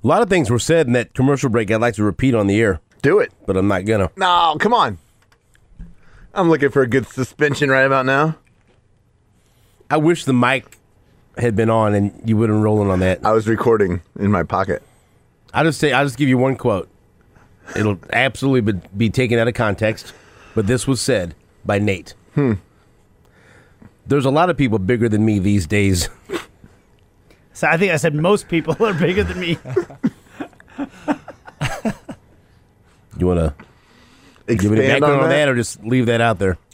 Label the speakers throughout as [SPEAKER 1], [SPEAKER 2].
[SPEAKER 1] A lot of things were said in that commercial break I'd like to repeat on the air.
[SPEAKER 2] Do it.
[SPEAKER 1] But I'm not gonna.
[SPEAKER 2] No, come on. I'm looking for a good suspension right about now.
[SPEAKER 1] I wish the mic had been on and you wouldn't rolling on that.
[SPEAKER 2] I was recording in my pocket.
[SPEAKER 1] I'll just give you one quote. It'll absolutely be taken out of context, but this was said by Nate. There's a lot of people bigger than me these days.
[SPEAKER 3] So I think I said most people are bigger than me.
[SPEAKER 1] You want to give me a
[SPEAKER 2] Expand
[SPEAKER 1] background
[SPEAKER 2] on
[SPEAKER 1] on
[SPEAKER 2] that?
[SPEAKER 1] that or just leave that out there?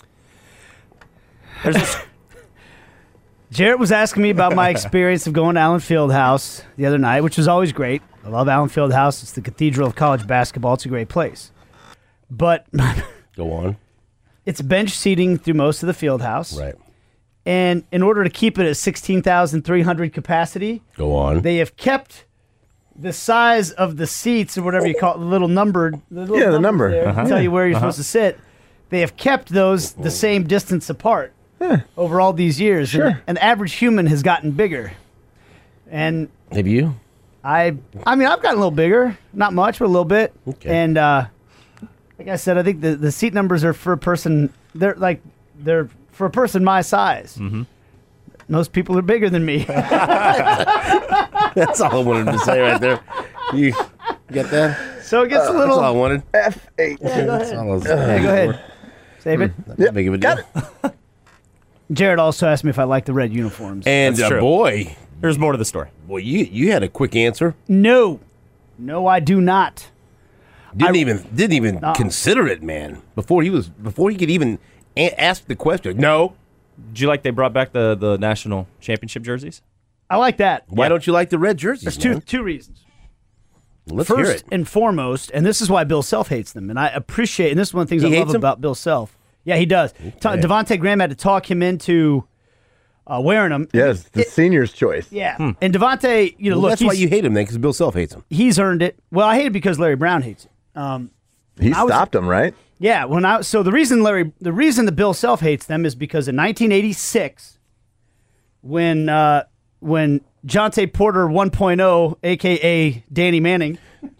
[SPEAKER 3] Jarrett was asking me about my experience of going to Allen Fieldhouse the other night, which was always great. I love Allen Fieldhouse. It's the cathedral of college basketball. It's a great place. But
[SPEAKER 1] Go on.
[SPEAKER 3] it's bench seating through most of the field house.
[SPEAKER 1] Right.
[SPEAKER 3] And in order to keep it at 16,300 capacity,
[SPEAKER 1] Go on.
[SPEAKER 3] they have kept the size of the seats or whatever you call it, the little numbered. The
[SPEAKER 2] number.
[SPEAKER 3] there to tell you where you're supposed to sit. They have kept those the same distance apart over all these years.
[SPEAKER 2] Sure.
[SPEAKER 3] And the average human has gotten bigger. And
[SPEAKER 1] Have you?
[SPEAKER 3] I mean, I've gotten a little bigger. Not much, but a little bit.
[SPEAKER 1] Okay.
[SPEAKER 3] And like I said, I think the seat numbers are for a person. They're for a person my size. Mm-hmm. Most people are bigger than me.
[SPEAKER 1] That's all I wanted to say right there. You get that?
[SPEAKER 3] So it gets a
[SPEAKER 1] That's all I
[SPEAKER 3] little.
[SPEAKER 1] wanted.
[SPEAKER 2] F8.
[SPEAKER 1] That's all I was
[SPEAKER 3] Yeah, go ahead. Save it.
[SPEAKER 1] Not big of a deal.
[SPEAKER 3] Jared also asked me if I like the red uniforms.
[SPEAKER 1] And
[SPEAKER 4] That's true.
[SPEAKER 1] boy,
[SPEAKER 4] There's more to the story.
[SPEAKER 1] you had a quick answer.
[SPEAKER 3] No, I do not.
[SPEAKER 1] Didn't even consider it, man. Before he could even ask the question. No.
[SPEAKER 4] Did you like they brought back the national championship jerseys?
[SPEAKER 3] I like that.
[SPEAKER 1] Why don't you like the red jerseys?
[SPEAKER 3] There's
[SPEAKER 1] man?
[SPEAKER 3] two reasons.
[SPEAKER 1] Let's hear
[SPEAKER 3] First
[SPEAKER 1] it.
[SPEAKER 3] and foremost, and this is why Bill Self hates them, and I appreciate, and this is one of the things
[SPEAKER 1] He
[SPEAKER 3] I love
[SPEAKER 1] hates them?
[SPEAKER 3] about Bill Self. Yeah, he does. Devontae Graham had to talk him into wearing them.
[SPEAKER 2] Yes, the senior's choice.
[SPEAKER 3] Yeah. And Devontae,
[SPEAKER 1] Well,
[SPEAKER 3] look,
[SPEAKER 1] that's why you hate him then, because Bill Self hates him.
[SPEAKER 3] he's earned it. Well, I hate it because Larry Brown hates it.
[SPEAKER 2] He
[SPEAKER 3] I was-
[SPEAKER 2] stopped him, right?
[SPEAKER 3] Yeah, so the reason the Bill Self hates them is because in 1986, when Jonte Porter 1.0, aka Danny Manning,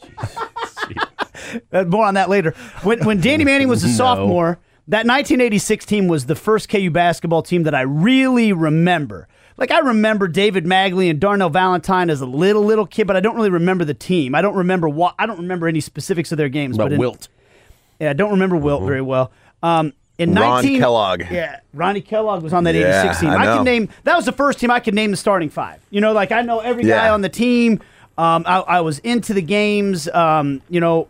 [SPEAKER 3] more on that later. When Danny Manning was a sophomore, that 1986 team was the first KU basketball team that I really remember. Like, I remember David Magley and Darnell Valentine as a little kid, but I don't really remember the team. I don't remember any specifics of their games.
[SPEAKER 1] About
[SPEAKER 3] but
[SPEAKER 1] Wilt.
[SPEAKER 3] Yeah, I don't remember Wilt very well. In
[SPEAKER 2] Ron Kellogg.
[SPEAKER 3] Yeah, Ronnie Kellogg was on that
[SPEAKER 2] Yeah,
[SPEAKER 3] 86 team.
[SPEAKER 2] I know.
[SPEAKER 3] Can name that was the first team I could name the starting five. You know, like I know every guy
[SPEAKER 2] Yeah.
[SPEAKER 3] on the team. I was into the games. And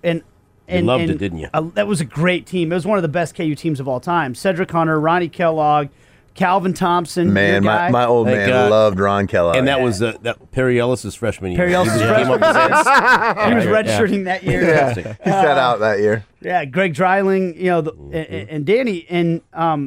[SPEAKER 1] loved it, didn't you?
[SPEAKER 3] That was a great team. It was one of the best KU teams of all time. Cedric Hunter, Ronnie Kellogg, Calvin Thompson.
[SPEAKER 2] Man,
[SPEAKER 3] your guy.
[SPEAKER 2] my old
[SPEAKER 1] Thank
[SPEAKER 2] man
[SPEAKER 1] God.
[SPEAKER 2] loved Ron Kellogg.
[SPEAKER 1] And that was that Perry Ellis' freshman year.
[SPEAKER 3] Perry Ellis'
[SPEAKER 1] He
[SPEAKER 3] freshman
[SPEAKER 1] came up with that.
[SPEAKER 3] He was redshirting that year.
[SPEAKER 2] yeah, he sat out that year.
[SPEAKER 3] Yeah, Greg Dreiling, and Danny, and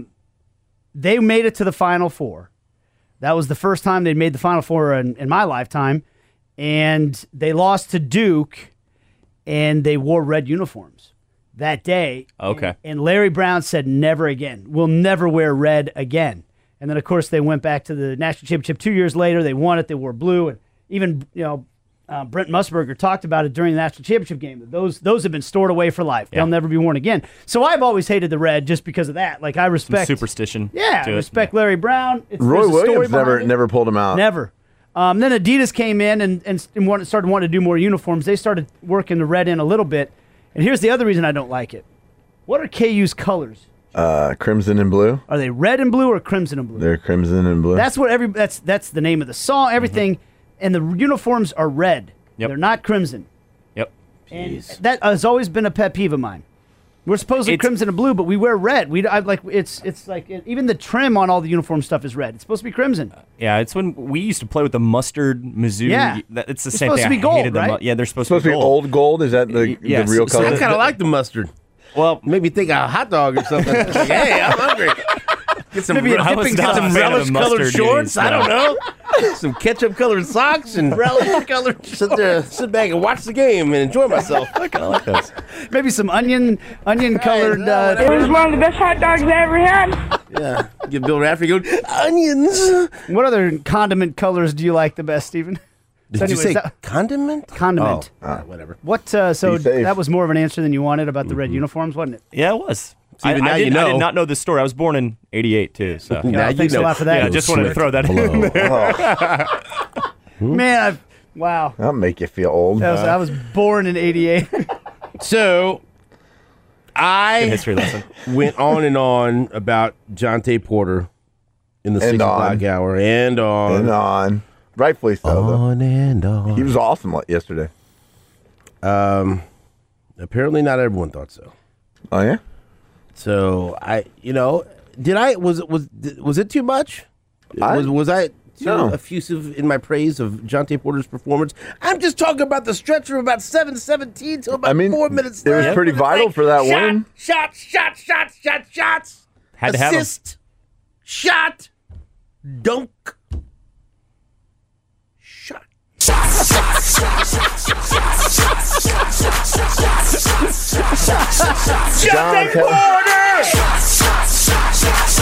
[SPEAKER 3] they made it to the Final Four. That was the first time they'd made the Final Four in my lifetime, and they lost to Duke, and they wore red uniforms that day.
[SPEAKER 4] Okay.
[SPEAKER 3] And Larry Brown said, "Never again. We'll never wear red again." And then, of course, they went back to the national championship 2 years later. They won it. They wore blue, and even Brent Musburger talked about it during the national championship game. Those have been stored away for life.
[SPEAKER 4] Yeah.
[SPEAKER 3] They'll never be worn again. So I've always hated the red just because of that. Like I
[SPEAKER 4] Some
[SPEAKER 3] respect
[SPEAKER 4] superstition.
[SPEAKER 3] Yeah,
[SPEAKER 4] to
[SPEAKER 3] I
[SPEAKER 4] it.
[SPEAKER 3] respect Larry Brown.
[SPEAKER 2] Roy
[SPEAKER 3] there's a story
[SPEAKER 2] Williams
[SPEAKER 3] behind it.
[SPEAKER 2] never pulled him out.
[SPEAKER 3] Never. Then Adidas came in and started wanting to do more uniforms. They started working the red in a little bit. And here's the other reason I don't like it. What are KU's colors?
[SPEAKER 2] Crimson and blue.
[SPEAKER 3] Are they red and blue or crimson and blue?
[SPEAKER 2] They're crimson and blue.
[SPEAKER 3] That's what that's the name of the song, everything. And the uniforms are red.
[SPEAKER 4] Yep.
[SPEAKER 3] They're not crimson.
[SPEAKER 4] Yep.
[SPEAKER 3] And that has always been a pet peeve of mine. We're supposedly
[SPEAKER 4] It's-
[SPEAKER 3] crimson and blue, but we wear red. It's like even the trim on all the uniform stuff is red. It's supposed to be crimson.
[SPEAKER 4] Yeah, it's when we used to play with the mustard Mizzou.
[SPEAKER 3] Yeah.
[SPEAKER 4] It's the
[SPEAKER 3] It's
[SPEAKER 4] same
[SPEAKER 3] supposed
[SPEAKER 4] thing.
[SPEAKER 3] to be
[SPEAKER 4] I
[SPEAKER 3] gold,
[SPEAKER 4] hated them.
[SPEAKER 3] right?
[SPEAKER 4] Yeah, they're supposed,
[SPEAKER 2] supposed to be
[SPEAKER 4] gold.
[SPEAKER 2] old gold. Is that the
[SPEAKER 4] Yes,
[SPEAKER 2] real
[SPEAKER 4] so
[SPEAKER 2] color?
[SPEAKER 1] I kind of like the mustard.
[SPEAKER 4] Well,
[SPEAKER 1] Made me think of a hot dog or something. Like, hey, I'm hungry. Get some,
[SPEAKER 4] Maybe I was
[SPEAKER 1] get
[SPEAKER 4] not
[SPEAKER 1] some
[SPEAKER 4] a fan of the
[SPEAKER 1] relish-colored
[SPEAKER 4] mustard
[SPEAKER 1] shorts.
[SPEAKER 4] days,
[SPEAKER 1] I don't
[SPEAKER 4] no.
[SPEAKER 1] know. Some ketchup-colored socks and relish-colored. Sit back and watch the game and enjoy myself.
[SPEAKER 4] I kind of like those.
[SPEAKER 3] Maybe some onion colored.
[SPEAKER 5] It was one of the best hot dogs I ever had.
[SPEAKER 1] Yeah, get Bill Raftery going, onions.
[SPEAKER 3] What other condiment colors do you like the best, Stephen?
[SPEAKER 1] Did
[SPEAKER 3] So
[SPEAKER 1] you
[SPEAKER 3] anyways,
[SPEAKER 1] say condiment?
[SPEAKER 3] Condiment.
[SPEAKER 1] Oh, whatever.
[SPEAKER 3] What? So
[SPEAKER 2] Be safe.
[SPEAKER 3] that was more of an answer than you wanted about the red uniforms, wasn't it?
[SPEAKER 4] Yeah, it was.
[SPEAKER 1] See, but now
[SPEAKER 4] I
[SPEAKER 1] you know.
[SPEAKER 4] did not know this story. I was born in '88 too. So
[SPEAKER 1] Now you
[SPEAKER 3] thanks a
[SPEAKER 1] know.
[SPEAKER 3] lot for that.
[SPEAKER 4] yeah, I just wanted to throw that in there.
[SPEAKER 3] Man, wow.
[SPEAKER 2] That'll make you feel old.
[SPEAKER 3] I was born in '88.
[SPEAKER 1] So, I
[SPEAKER 4] History lesson.
[SPEAKER 1] went on and on about Jonte Porter in the
[SPEAKER 2] And
[SPEAKER 1] 6 o'clock
[SPEAKER 2] on.
[SPEAKER 1] hour and on.
[SPEAKER 2] And on. Rightfully so, though.
[SPEAKER 1] On and on.
[SPEAKER 2] He was awesome yesterday.
[SPEAKER 1] Apparently, not everyone thought so.
[SPEAKER 2] Oh, yeah?
[SPEAKER 1] So was it too much? Was I too effusive in my praise of Jonte Porter's performance? I'm just talking about the stretch from about 7:17 till about 4 minutes
[SPEAKER 2] it
[SPEAKER 1] left.
[SPEAKER 2] was pretty vital for that win.
[SPEAKER 1] Shots.
[SPEAKER 4] Had to have 'em.
[SPEAKER 1] Assist. Shot. Dunk. Shot. Jonte Porter!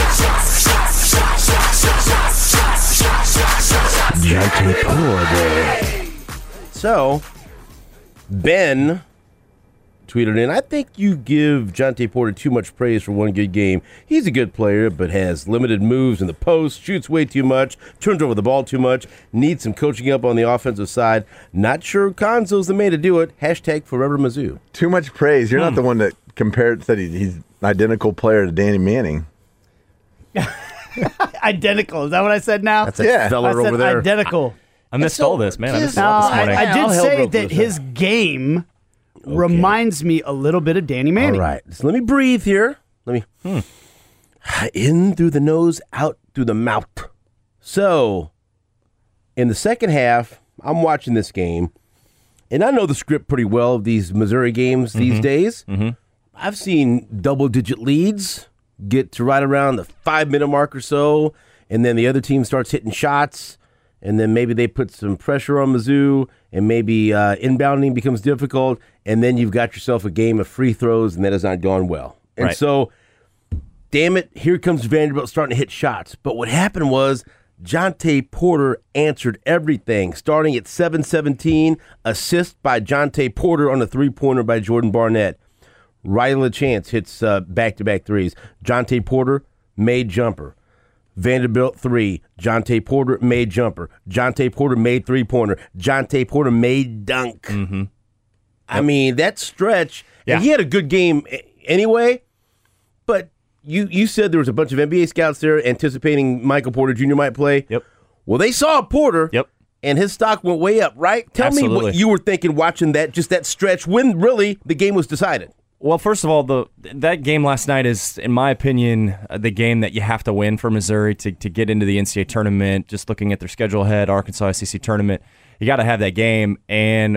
[SPEAKER 1] Jonte Porter. So, Ben tweeted in, I think you give Jonte Porter too much praise for one good game. He's a good player, but has limited moves in the post, shoots way too much, turns over the ball too much, needs some coaching up on the offensive side. Not sure Konzo's the man to do it. Hashtag Forever Mizzou.
[SPEAKER 2] Too much praise. You're not the one that said he's an identical player to Danny Manning.
[SPEAKER 3] Identical. Is that what I said now?
[SPEAKER 1] That's that
[SPEAKER 2] Yeah.
[SPEAKER 1] fella
[SPEAKER 3] I said
[SPEAKER 1] over there.
[SPEAKER 3] identical.
[SPEAKER 4] I missed all this, man. I missed
[SPEAKER 3] No,
[SPEAKER 4] all this morning.
[SPEAKER 3] I
[SPEAKER 1] All
[SPEAKER 3] did
[SPEAKER 1] hell
[SPEAKER 3] say
[SPEAKER 1] broke
[SPEAKER 3] that
[SPEAKER 1] loose.
[SPEAKER 3] his game reminds me a little bit of Danny Manning.
[SPEAKER 1] All right. So let me breathe here. Let me. In through the nose, out through the mouth. So, in the second half, I'm watching this game, and I know the script pretty well of these Missouri games these days. I've seen double-digit leads get to right around the 5-minute mark or so, and then the other team starts hitting shots, and then maybe they put some pressure on Mizzou, and maybe inbounding becomes difficult, and then you've got yourself a game of free throws, and that has not gone well. And
[SPEAKER 4] Right.
[SPEAKER 1] so, damn it, here comes Vanderbilt starting to hit shots. But what happened was Jonte Porter answered everything, starting at 7:17, assist by Jonte Porter on a three-pointer by Jordan Barnett. Riley LaChance hits back-to-back threes. Jonte Porter made jumper. Vanderbilt 3. Jonte Porter made jumper. Jonte Porter made three-pointer. Jonte Porter made dunk. I mean, that stretch, and he had a good game anyway, but you said there was a bunch of NBA scouts there anticipating Michael Porter Jr. might play.
[SPEAKER 4] Yep.
[SPEAKER 1] Well, they saw Porter.
[SPEAKER 4] Yep.
[SPEAKER 1] And his stock went way up, right? Tell me what
[SPEAKER 4] Absolutely.
[SPEAKER 1] you were thinking watching that stretch when really the game was decided.
[SPEAKER 4] Well, first of all, that game last night is, in my opinion, the game that you have to win for Missouri to get into the NCAA tournament. Just looking at their schedule ahead, Arkansas SEC tournament, you got to have that game. And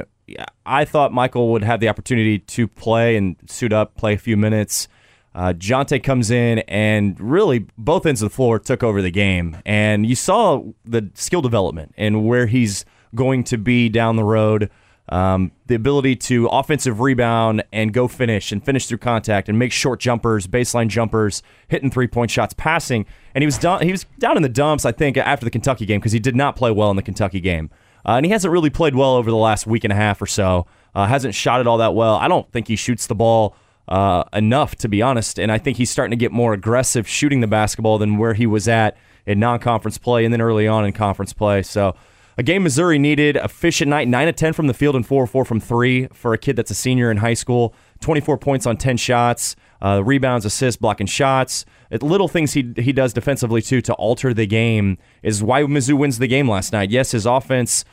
[SPEAKER 4] I thought Michael would have the opportunity to play and suit up, play a few minutes. Jonte comes in and really both ends of the floor took over the game. And you saw the skill development and where he's going to be down the road. The ability to offensive rebound and go finish through contact and make short jumpers, baseline jumpers, hitting three-point shots, passing. And he was down in the dumps, I think, after the Kentucky game because he did not play well in the Kentucky game. And he hasn't really played well over the last week and a half or so. Hasn't shot it all that well. I don't think he shoots the ball enough, to be honest. And I think he's starting to get more aggressive shooting the basketball than where he was at in non-conference play and then early on in conference play. So a game Missouri needed. Efficient night, 9 of 10 from the field and 4 of 4 from three for a kid that's a senior in high school. 24 points on 10 shots, rebounds, assists, blocking shots. Little things he does defensively, too, to alter the game is why Mizzou wins the game last night. Yes, his offense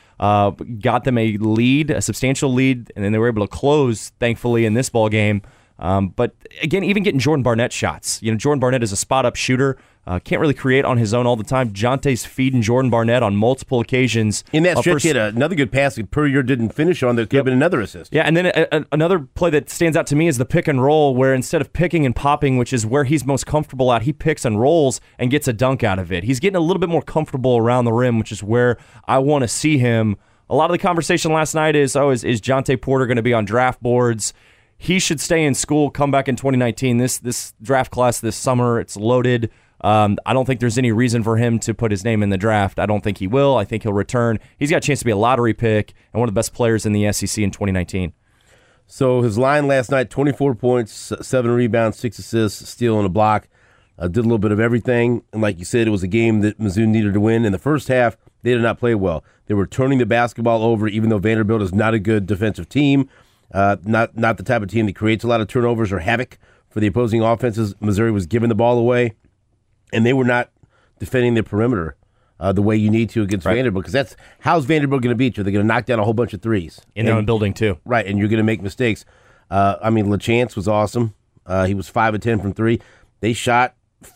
[SPEAKER 4] got them a lead, a substantial lead, and then they were able to close, thankfully, in this ball game. But again, even getting Jordan Barnett shots. Jordan Barnett is a spot-up shooter. Can't really create on his own all the time. Jonte's feeding Jordan Barnett on multiple occasions.
[SPEAKER 1] In that stretch, he had another good pass that Puryear didn't finish on that could have been another assist.
[SPEAKER 4] Yeah, and then another play that stands out to me is the pick and roll, where instead of picking and popping, which is where he's most comfortable at, he picks and rolls and gets a dunk out of it. He's getting a little bit more comfortable around the rim, which is where I want to see him. A lot of the conversation last night is Jonte Porter going to be on draft boards? He should stay in school, come back in 2019. This draft class this summer, it's loaded. I don't think there's any reason for him to put his name in the draft. I don't think he will. I think he'll return. He's got a chance to be a lottery pick and one of the best players in the SEC in 2019.
[SPEAKER 1] So his line last night, 24 points, 7 rebounds, 6 assists, steal and a block. Did a little bit of everything. And like you said, it was a game that Mizzou needed to win. In the first half, they did not play well. They were turning the basketball over, even though Vanderbilt is not a good defensive team, not the type of team that creates a lot of turnovers or havoc for the opposing offenses. Missouri was giving the ball away, and they were not defending the perimeter the way you need to against Vanderbilt, because how's Vanderbilt going to beat you? They're going to knock down a whole bunch of threes.
[SPEAKER 4] In their own building, too.
[SPEAKER 1] Right, and you're going to make mistakes. LaChance was awesome. He was 5 of 10 from 3. They shot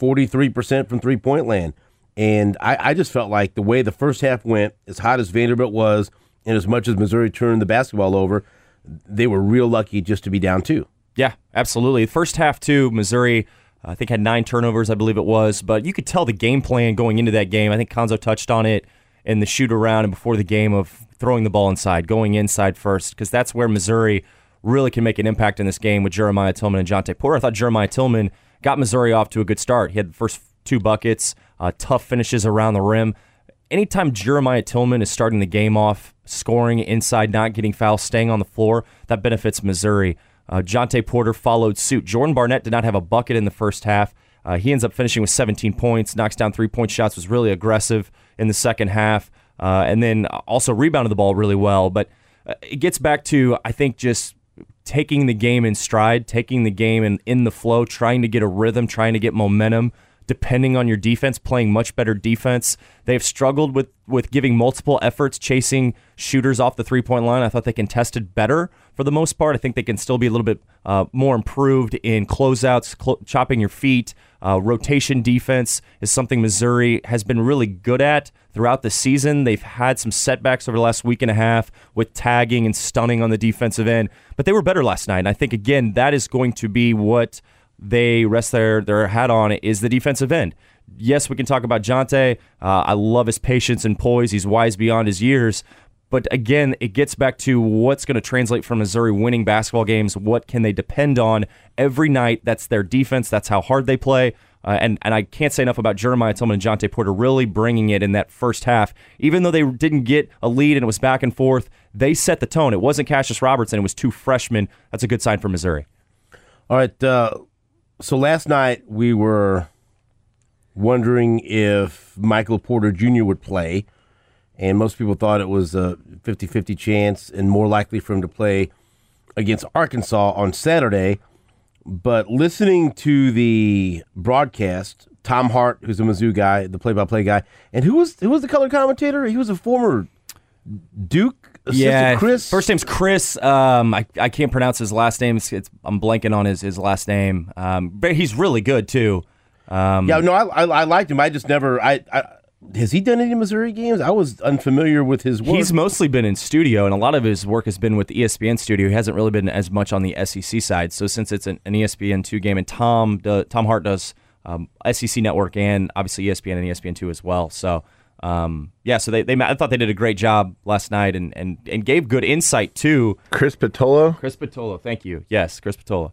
[SPEAKER 1] 43% from three-point land. And I just felt like the way the first half went, as hot as Vanderbilt was, and as much as Missouri turned the basketball over, they were real lucky just to be down 2.
[SPEAKER 4] Yeah, absolutely. The first half, too, Missouri, I think, had 9 turnovers, I believe it was. But you could tell the game plan going into that game. I think Konzo touched on it in the shoot-around and before the game of throwing the ball inside, going inside first, because that's where Missouri really can make an impact in this game with Jeremiah Tillman and Jontay Porter. I thought Jeremiah Tillman got Missouri off to a good start. He had the first 2 buckets, tough finishes around the rim. Anytime Jeremiah Tillman is starting the game off, scoring inside, not getting fouled, staying on the floor, that benefits Missouri. Jontay Porter followed suit. Jordan Barnett did not have a bucket in the first half. He ends up finishing with 17 points, knocks down 3-point shots, was really aggressive in the second half, and then also rebounded the ball really well. But it gets back to, I think, just taking the game in stride, taking the game in the flow, trying to get a rhythm, trying to get momentum, depending on your defense, playing much better defense. They've struggled with giving multiple efforts, chasing shooters off the three-point line. I thought they contested better for the most part. I think they can still be a little bit more improved in closeouts, chopping your feet. Rotation defense is something Missouri has been really good at throughout the season. They've had some setbacks over the last week and a half with tagging and stunning on the defensive end, but they were better last night. And I think, again, that is going to be what they rest their hat on, is the defensive end. Yes, we can talk about Jontay. I love his patience and poise. He's wise beyond his years. But again, it gets back to what's going to translate from Missouri winning basketball games. What can they depend on every night? That's their defense. That's how hard they play. And I can't say enough about Jeremiah Tillman and Jontay Porter really bringing it in that first half. Even though they didn't get a lead and it was back and forth, they set the tone. It wasn't Cassius Robertson. It was 2 freshmen. That's a good sign for Missouri.
[SPEAKER 1] All right, so last night we were wondering if Michael Porter Jr. would play, and most people thought it was a 50-50 chance and more likely for him to play against Arkansas on Saturday. But listening to the broadcast, Tom Hart, who's a Mizzou guy, the play-by-play guy, and who was the color commentator? He was a former Duke assistant, Chris.
[SPEAKER 4] First name's Chris. I can't pronounce his last name. I'm blanking on his last name. But he's really good too.
[SPEAKER 1] I liked him. I just never. Has he done any Missouri games? I was unfamiliar with his work.
[SPEAKER 4] He's mostly been in studio, and a lot of his work has been with the ESPN studio. He hasn't really been as much on the SEC side. So since it's an ESPN2 game, and Tom Hart does SEC Network and obviously ESPN and ESPN2 as well. So so I thought they did a great job last night and gave good insight to
[SPEAKER 2] Chris Patolo.
[SPEAKER 4] Chris Patolo, thank you. Yes, Chris Patolo.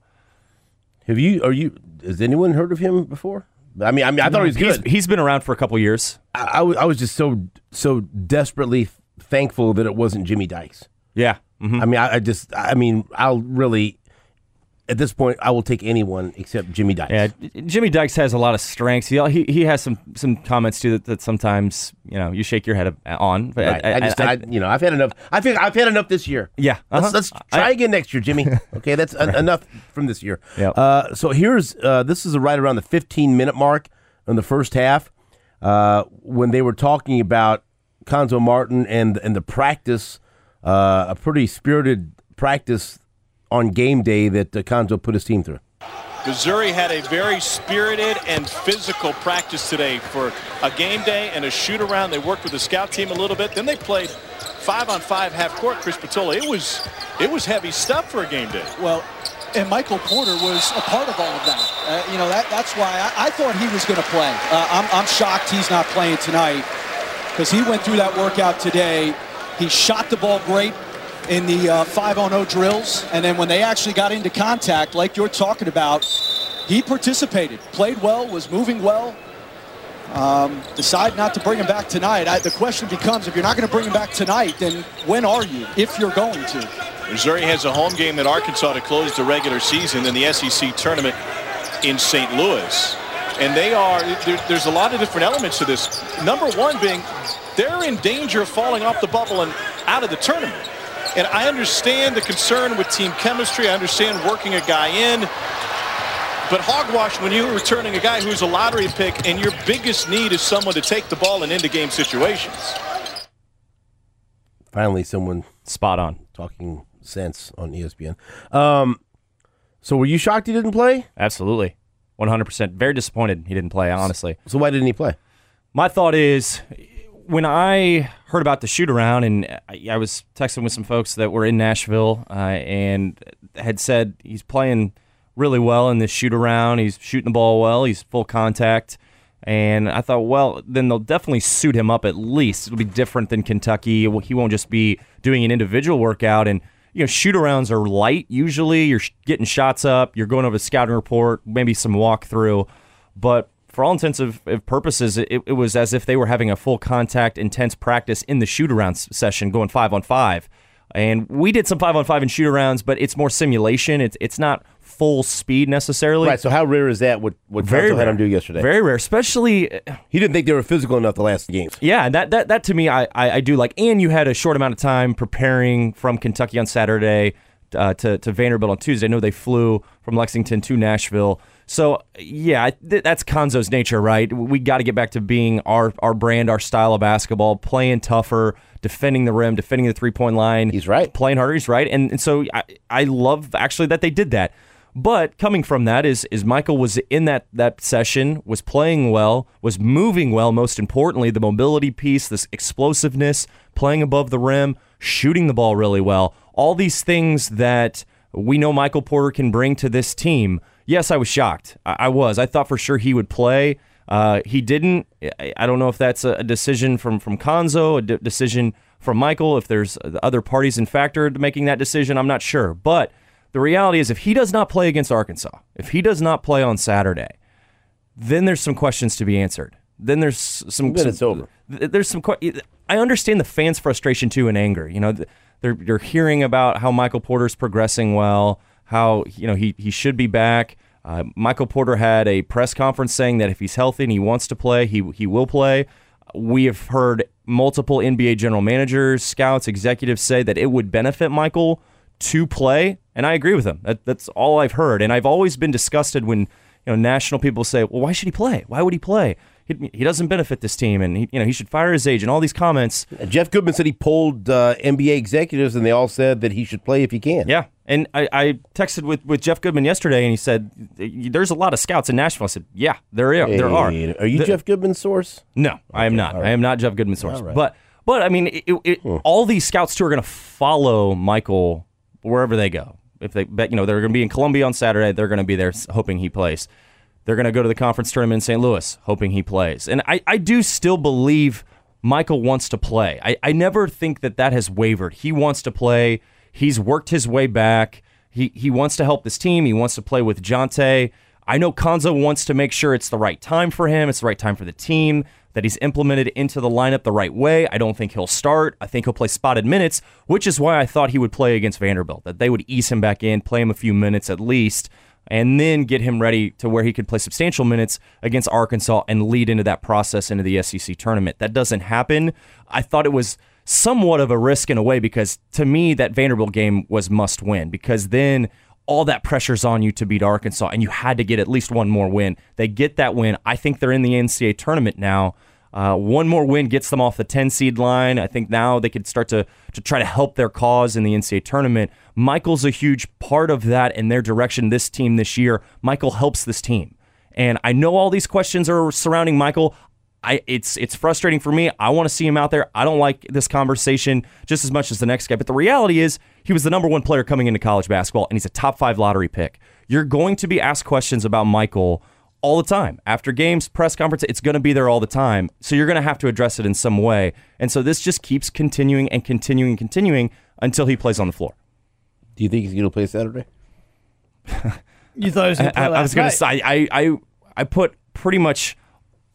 [SPEAKER 1] Has anyone heard of him before? I thought he was good.
[SPEAKER 4] He's been around for a couple years.
[SPEAKER 1] I was just so desperately thankful that it wasn't Jimmy Dykes.
[SPEAKER 4] Yeah. Mm-hmm.
[SPEAKER 1] I'll really, at this point, I will take anyone except Jimmy Dykes.
[SPEAKER 4] Yeah, Jimmy Dykes has a lot of strengths. He has some comments too that sometimes you shake your head on. But
[SPEAKER 1] right. I've had enough. I've had enough this year.
[SPEAKER 4] Yeah,
[SPEAKER 1] let's try again next year, Jimmy. Okay, that's enough from this year.
[SPEAKER 4] Yep.
[SPEAKER 1] So here's this is right around the 15-minute mark in the first half when they were talking about Konzo Martin and the practice, a pretty spirited practice on game day that Konzo put his team through.
[SPEAKER 6] Missouri had a very spirited and physical practice today for a game day and a shoot-around. They worked with the scout team a little bit. Then they played 5-on-5 half-court. Chris Patolo, it was heavy stuff for a game day.
[SPEAKER 7] Well, and Michael Porter was a part of all of that. That's why I thought he was going to play. I'm shocked he's not playing tonight because he went through that workout today. He shot the ball great in the 5-on-0 drills, and then when they actually got into contact, like you're talking about, he participated, played well, was moving well, decide not to bring him back tonight. The question becomes, if you're not going to bring him back tonight, then when are you, if you're going to?
[SPEAKER 6] Missouri has a home game at Arkansas to close the regular season in the SEC tournament in St. Louis. And there's a lot of different elements to this. Number one being they're in danger of falling off the bubble and out of the tournament. And I understand the concern with team chemistry. I understand working a guy in. But hogwash when you're returning a guy who's a lottery pick and your biggest need is someone to take the ball in end-of-game situations.
[SPEAKER 1] Finally, someone
[SPEAKER 4] Spot on.
[SPEAKER 1] talking sense on ESPN. So were you shocked he didn't play?
[SPEAKER 4] Absolutely. 100%. Very disappointed he didn't play, honestly.
[SPEAKER 1] So why didn't he play?
[SPEAKER 4] My thought is, when I heard about the shoot-around, and I was texting with some folks that were in Nashville and had said he's playing really well in this shoot-around. He's shooting the ball well. He's full contact. And I thought, well, then they'll definitely suit him up at least. It'll be different than Kentucky. He won't just be doing an individual workout. And shoot-arounds are light usually. You're getting shots up. You're going over the scouting report, maybe some walkthrough. But for all intents and purposes, it was as if they were having a full contact, intense practice in the shoot-around session, going 5-on-5. And we did some 5-on-5 and shoot-arounds, but it's more simulation. It's not full speed necessarily.
[SPEAKER 1] Right, so how rare is that, what Council had him do yesterday?
[SPEAKER 4] Very rare, especially...
[SPEAKER 1] He didn't think they were physical enough the last games.
[SPEAKER 4] Yeah, and that to me, I do like. And you had a short amount of time preparing from Kentucky on Saturday to Vanderbilt on Tuesday. I know they flew from Lexington to Nashville. So, yeah, that's Konzo's nature, right? We got to get back to being our brand, our style of basketball, playing tougher, defending the rim, defending the three-point line.
[SPEAKER 1] He's right.
[SPEAKER 4] Playing harder, he's right. And so I love, actually, that they did that. But coming from that is Michael was in that session, was playing well, was moving well, most importantly, the mobility piece, this explosiveness, playing above the rim, shooting the ball really well. All these things that we know Michael Porter can bring to this team. Yes, I was shocked. I was. I thought for sure he would play. He didn't. I don't know if that's a decision from Konzo, a decision from Michael, if there's other parties in factor to making that decision. I'm not sure. But the reality is if he does not play against Arkansas, if he does not play on Saturday, then there's some questions to be answered. Then there's some...
[SPEAKER 1] Then it's over.
[SPEAKER 4] There's some... I understand the fans' frustration, too, and anger. They're hearing about how Michael Porter's progressing well, how he should be back. Michael Porter had a press conference saying that if he's healthy and he wants to play, he will play. We have heard multiple NBA general managers, scouts, executives say that it would benefit Michael to play, and I agree with him. That's all I've heard, and I've always been disgusted when national people say, "Well, why should he play? Why would he play? He doesn't benefit this team, and he should fire his agent." All these comments.
[SPEAKER 1] Jeff Goodman said he polled NBA executives, and they all said that he should play if he can.
[SPEAKER 4] Yeah, and I texted with Jeff Goodman yesterday, and he said, "There's a lot of scouts in Nashville." I said, "Yeah, there are."
[SPEAKER 1] Are you Jeff Goodman's source?
[SPEAKER 4] No, I am not. Right. I am not Jeff Goodman's source.
[SPEAKER 1] Right.
[SPEAKER 4] But I mean, all these scouts too are going to follow Michael wherever they go. If they're going to be in Columbia on Saturday, they're going to be there hoping he plays. They're going to go to the conference tournament in St. Louis, hoping he plays. And I do still believe Michael wants to play. I never think that has wavered. He wants to play. He's worked his way back. He wants to help this team. He wants to play with Jonte. I know Konzo wants to make sure it's the right time for him. It's the right time for the team, that he's implemented into the lineup the right way. I don't think he'll start. I think he'll play spotted minutes, which is why I thought he would play against Vanderbilt, that they would ease him back in, play him a few minutes at least, and then get him ready to where he could play substantial minutes against Arkansas and lead into that process into the SEC tournament. That doesn't happen. I thought it was somewhat of a risk in a way because to me that Vanderbilt game was must win because then all that pressure's on you to beat Arkansas and you had to get at least one more win. They get that win. I think they're in the NCAA tournament now. One more win gets them off the 10-seed line. I think now they could start to try to help their cause in the NCAA tournament. Michael's a huge part of that in their direction, this team this year. Michael helps this team. And I know all these questions are surrounding Michael. It's frustrating for me. I want to see him out there. I don't like this conversation just as much as the next guy. But the reality is he was the number one player coming into college basketball, and he's a top 5 lottery pick. You're going to be asked questions about Michael all the time. After games, press conference, it's going to be there all the time. So you're going to have to address it in some way. And so this just keeps continuing and continuing and continuing until he plays on the floor.
[SPEAKER 1] Do you think he's going to play Saturday?
[SPEAKER 3] You thought he was going to play last
[SPEAKER 4] I was going to say, I put pretty much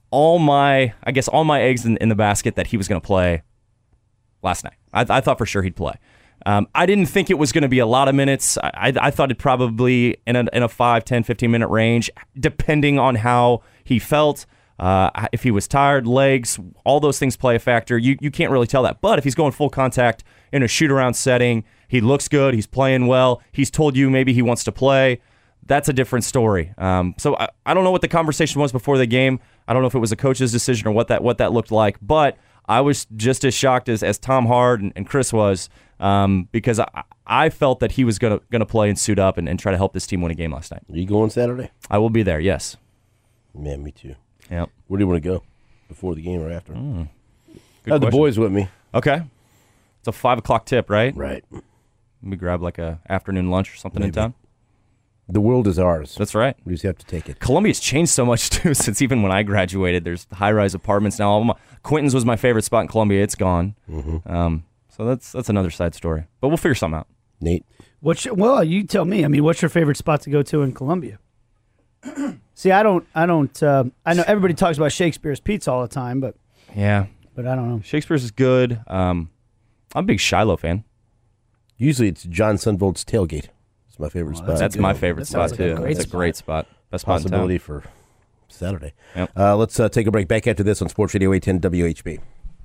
[SPEAKER 4] all my eggs in the basket that he was going to play last night. I thought for sure he'd play. I didn't think it was going to be a lot of minutes. I thought it probably in a 5, 10, 15-minute range, depending on how he felt. If he was tired, legs, all those things play a factor. You can't really tell that. But if he's going full contact in a shoot-around setting, he looks good, he's playing well, he's told you maybe he wants to play, that's a different story. So I don't know what the conversation was before the game. I don't know if it was a coach's decision or what that looked like. But I was just as shocked as Tom Hard and Chris was because I felt that he was going to play and suit up and try to help this team win a game last night.
[SPEAKER 1] Are you going Saturday?
[SPEAKER 4] I will be there, yes.
[SPEAKER 1] Man, me too.
[SPEAKER 4] Yep.
[SPEAKER 1] Where do you want to go? Before the game or after?
[SPEAKER 4] Good
[SPEAKER 1] I have the
[SPEAKER 4] question.
[SPEAKER 1] boys with me.
[SPEAKER 4] Okay. It's a 5 o'clock tip, right?
[SPEAKER 1] Right.
[SPEAKER 4] We grab like a afternoon lunch or something in
[SPEAKER 1] Maybe.
[SPEAKER 4] town.
[SPEAKER 1] The world is ours.
[SPEAKER 4] That's right.
[SPEAKER 1] We just have to take it.
[SPEAKER 4] Columbia's changed so much, too, since even when I graduated. There's high-rise apartments now. Quentin's was my favorite spot in Columbia. It's gone. So that's another side story. But we'll figure something out.
[SPEAKER 1] Nate?
[SPEAKER 3] Well, you tell me. I mean, what's your favorite spot to go to in Columbia? See, I know everybody talks about Shakespeare's Pizza all the time, but
[SPEAKER 4] Yeah.
[SPEAKER 3] I don't know.
[SPEAKER 4] Shakespeare's is good. I'm a big Shiloh fan.
[SPEAKER 1] Usually it's John Sunvold's Tailgate. It's my favorite spot.
[SPEAKER 4] That's my favorite spot,
[SPEAKER 3] sounds like a
[SPEAKER 4] too.
[SPEAKER 3] great
[SPEAKER 4] It's a great spot. Best spot in town.
[SPEAKER 1] Possibility for Saturday.
[SPEAKER 4] Yep.
[SPEAKER 1] Let's take a break. Back after this on Sports Radio 810 WHB.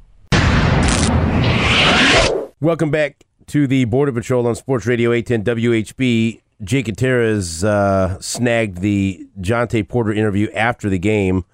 [SPEAKER 1] Welcome back to the Border Patrol on Sports Radio 810 WHB. Jake Gutierrez snagged the Jontay Porter interview after the game.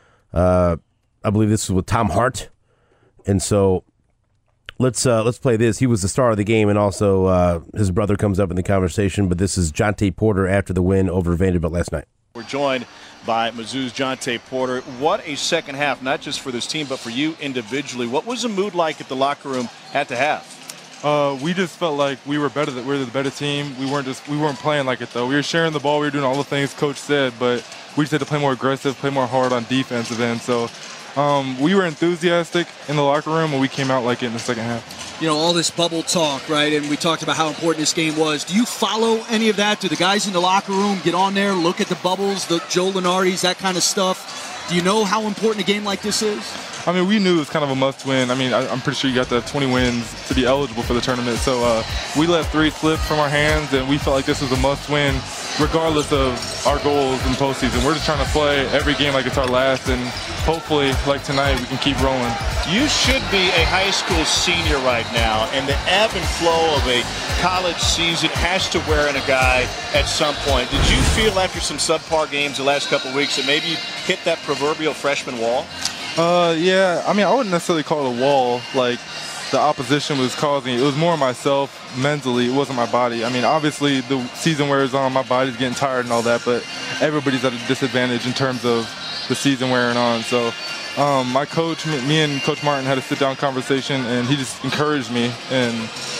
[SPEAKER 1] I believe this was with Tom Hart. And so let's play this. He was the star of the game, and also his brother comes up in the conversation. But this is Jontay Porter after the win over Vanderbilt last night.
[SPEAKER 6] We're joined by Mizzou's Jontay Porter. What a second half, not just for this team, but for you individually. What was the mood like at the locker room at the half?
[SPEAKER 8] We just felt like we were better. That we were the better team. We weren't playing like it though. We were sharing the ball. We were doing all the things Coach said, but we just had to play more aggressive, play more hard on defensive end. So we were enthusiastic in the locker room, and we came out like it in the second half.
[SPEAKER 7] You know, all this bubble talk, right? And we talked about how important this game was. Do you follow any of that? Do the guys in the locker room get on there, look at the bubbles, the Joe Lunardis, that kind of stuff? Do you know how important a game like this is?
[SPEAKER 8] I mean, we knew it was kind of a must-win. I mean, I'm pretty sure you got to have 20 wins to be eligible for the tournament. So we let 3 slip from our hands, and we felt like this was a must-win, regardless of our goals in postseason. We're just trying to play every game like it's our last, and hopefully, like tonight, we can keep rolling.
[SPEAKER 6] You should be a high school senior right now, and the ebb and flow of a college season has to wear in a guy at some point. Did you feel after some subpar games the last couple of weeks that maybe you hit that proverbial freshman wall?
[SPEAKER 8] Yeah, I mean, I wouldn't necessarily call it a wall like the opposition was causing. It was more myself mentally. It wasn't my body. I mean, obviously the season wears on, my body's getting tired and all that, but everybody's at a disadvantage in terms of the season wearing on. So my coach, me and Coach Martin had a sit-down conversation, and he just encouraged me, and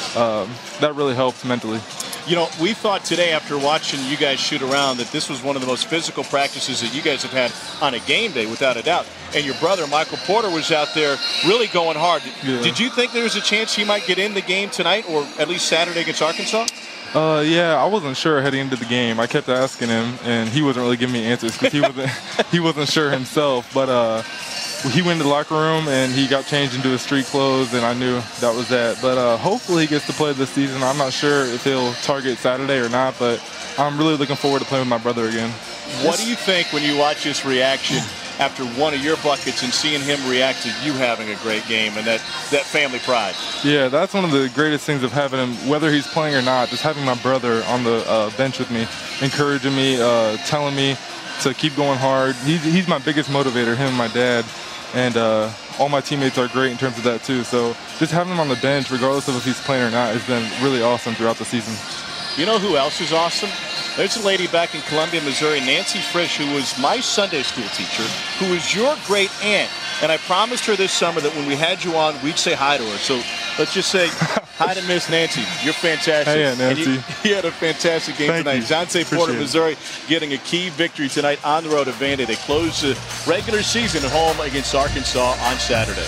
[SPEAKER 8] that really helped mentally.
[SPEAKER 6] You know, we thought today after watching you guys shoot around that this was one of the most physical practices that you guys have had on a game day, without a doubt. And your brother, Michael Porter, was out there really going hard.
[SPEAKER 8] Yeah.
[SPEAKER 6] Did you think there was a chance he might get in the game tonight or at least Saturday against Arkansas?
[SPEAKER 8] Yeah, I wasn't sure heading into the game. I kept asking him, and he wasn't really giving me answers because he wasn't sure himself. But he went to the locker room, and he got changed into his street clothes, and I knew that was that. But hopefully he gets to play this season. I'm not sure if he'll target Saturday or not, but I'm really looking forward to playing with my brother again.
[SPEAKER 6] What do you think when you watch this reaction after one of your buckets and seeing him react to you having a great game and that family pride?
[SPEAKER 8] Yeah, that's one of the greatest things of having him, whether he's playing or not, just having my brother on the bench with me, encouraging me, telling me to keep going hard. He's my biggest motivator, him and my dad. And all my teammates are great in terms of that, too. So just having him on the bench, regardless of if he's playing or not, has been really awesome throughout the season.
[SPEAKER 6] You know who else is awesome? There's a lady back in Columbia, Missouri, Nancy Frisch, who was my Sunday school teacher, who is your great aunt. And I promised her this summer that when we had you on, we'd say hi to her. So let's just say hi to Miss Nancy. You're fantastic.
[SPEAKER 8] Hey, Aunt Nancy.
[SPEAKER 6] And you had a fantastic game
[SPEAKER 8] Thank
[SPEAKER 6] tonight.
[SPEAKER 8] you.
[SPEAKER 6] Jontay Porter,
[SPEAKER 8] Appreciate it.
[SPEAKER 6] Missouri, getting a key victory tonight on the road at Vandy. They close the regular season at home against Arkansas on Saturday.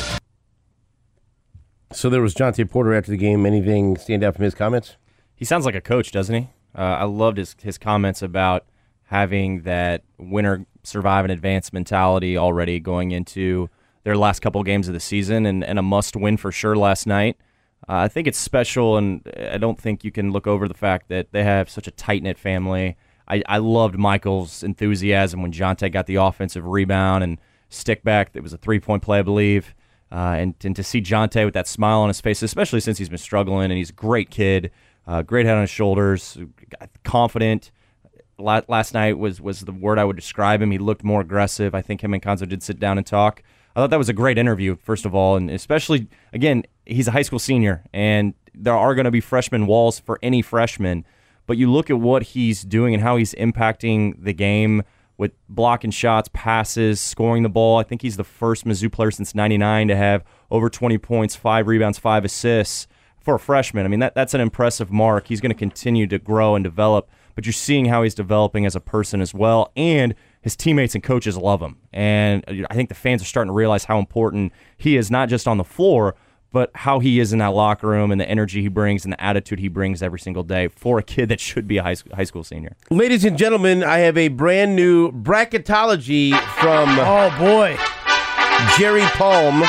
[SPEAKER 1] So there was Jontay Porter after the game. Anything stand out from his comments?
[SPEAKER 4] He sounds like a coach, doesn't he? I loved his comments about having that winner survive and advance mentality already going into their last couple games of the season, and a must-win for sure last night. I think it's special, and I don't think you can look over the fact that they have such a tight-knit family. I loved Michael's enthusiasm when Jonte got the offensive rebound and stick back. It was a three-point play, I believe. And to see Jonte with that smile on his face, especially since he's been struggling, and he's a great kid, great head on his shoulders, confident. Last night was the word I would describe him. He looked more aggressive. I think him and Konzo did sit down and talk. I thought that was a great interview, first of all, and especially, again, he's a high school senior, and there are going to be freshman walls for any freshman, but you look at what he's doing and how he's impacting the game with blocking shots, passes, scoring the ball. I think he's the first Mizzou player since '99 to have over 20 points, 5 rebounds, 5 assists for a freshman. I mean, that's an impressive mark. He's going to continue to grow and develop, but you're seeing how he's developing as a person as well, and his teammates and coaches love him. And I think the fans are starting to realize how important he is, not just on the floor, but how he is in that locker room and the energy he brings and the attitude he brings every single day for a kid that should be a high school senior.
[SPEAKER 1] Ladies and gentlemen, I have a brand new bracketology from
[SPEAKER 3] Oh, boy.
[SPEAKER 1] Jerry Palm,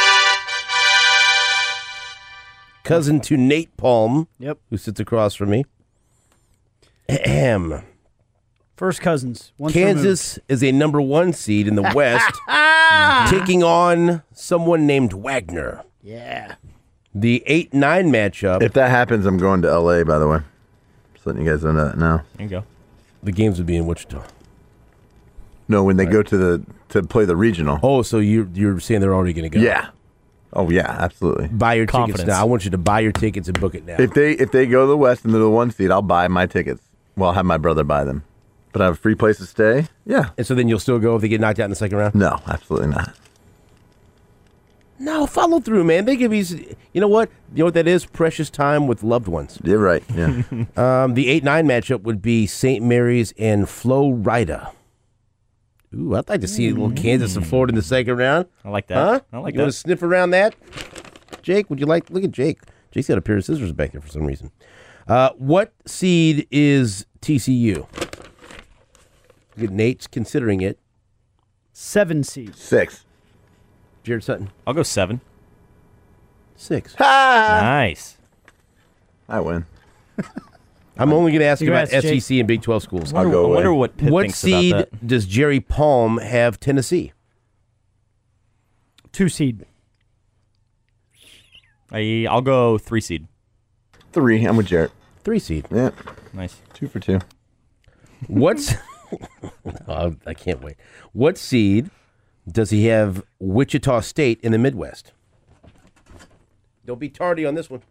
[SPEAKER 1] cousin to Nate Palm, who sits across from me. Ahem.
[SPEAKER 3] First cousins.
[SPEAKER 1] Kansas is a number 1 seed in the West, taking on someone named Wagner.
[SPEAKER 3] Yeah.
[SPEAKER 1] The 8-9 matchup.
[SPEAKER 2] If that happens, I'm going to L.A., by the way. Just letting you guys know that now.
[SPEAKER 4] There you go.
[SPEAKER 1] The games would be in Wichita.
[SPEAKER 2] No, when they go to play the regional.
[SPEAKER 1] Oh, so you're saying they're already going to go?
[SPEAKER 2] Yeah. Oh, yeah, absolutely.
[SPEAKER 1] Buy your tickets now. I want you to buy your tickets and book it now.
[SPEAKER 2] If they go to the West and they're the 1 seed, I'll buy my tickets. Well, I'll have my brother buy them. But I have a free place to stay? Yeah.
[SPEAKER 1] And so then you'll still go if they get knocked out in the second round?
[SPEAKER 2] No, absolutely not.
[SPEAKER 1] No, follow through, man. They give you know what? You know what that is? Precious time with loved ones.
[SPEAKER 2] You're right, yeah.
[SPEAKER 1] The 8-9 matchup would be St. Mary's and Florida. Ooh, I'd like to see a little Kansas and Florida in the second round.
[SPEAKER 4] I like that.
[SPEAKER 1] Huh?
[SPEAKER 4] I like
[SPEAKER 1] you
[SPEAKER 4] that.
[SPEAKER 1] want to sniff around that? Jake, would you like? Look at Jake. Jake's got a pair of scissors back there for some reason. What seed is TCU? Look at Nate's considering it.
[SPEAKER 3] 7 seed.
[SPEAKER 2] 6.
[SPEAKER 1] Jared Sutton.
[SPEAKER 4] I'll go 7.
[SPEAKER 1] 6.
[SPEAKER 4] Nice.
[SPEAKER 2] I win.
[SPEAKER 1] I'm only going to ask you about
[SPEAKER 3] Congrats, Jake.
[SPEAKER 1] SEC and Big 12 schools.
[SPEAKER 2] I'll go
[SPEAKER 4] I
[SPEAKER 2] away.
[SPEAKER 4] wonder what Pitt
[SPEAKER 1] What
[SPEAKER 4] thinks
[SPEAKER 1] seed
[SPEAKER 4] about that.
[SPEAKER 1] does Jerry Palm have Tennessee?
[SPEAKER 3] 2 seed.
[SPEAKER 4] I'll go 3 seed.
[SPEAKER 2] 3. I'm with Jarrett.
[SPEAKER 1] 3 seed.
[SPEAKER 2] Yeah.
[SPEAKER 4] Nice.
[SPEAKER 2] 2 for 2.
[SPEAKER 1] What's oh, I can't wait. What seed does he have Wichita State in the Midwest? Don't be tardy on this one.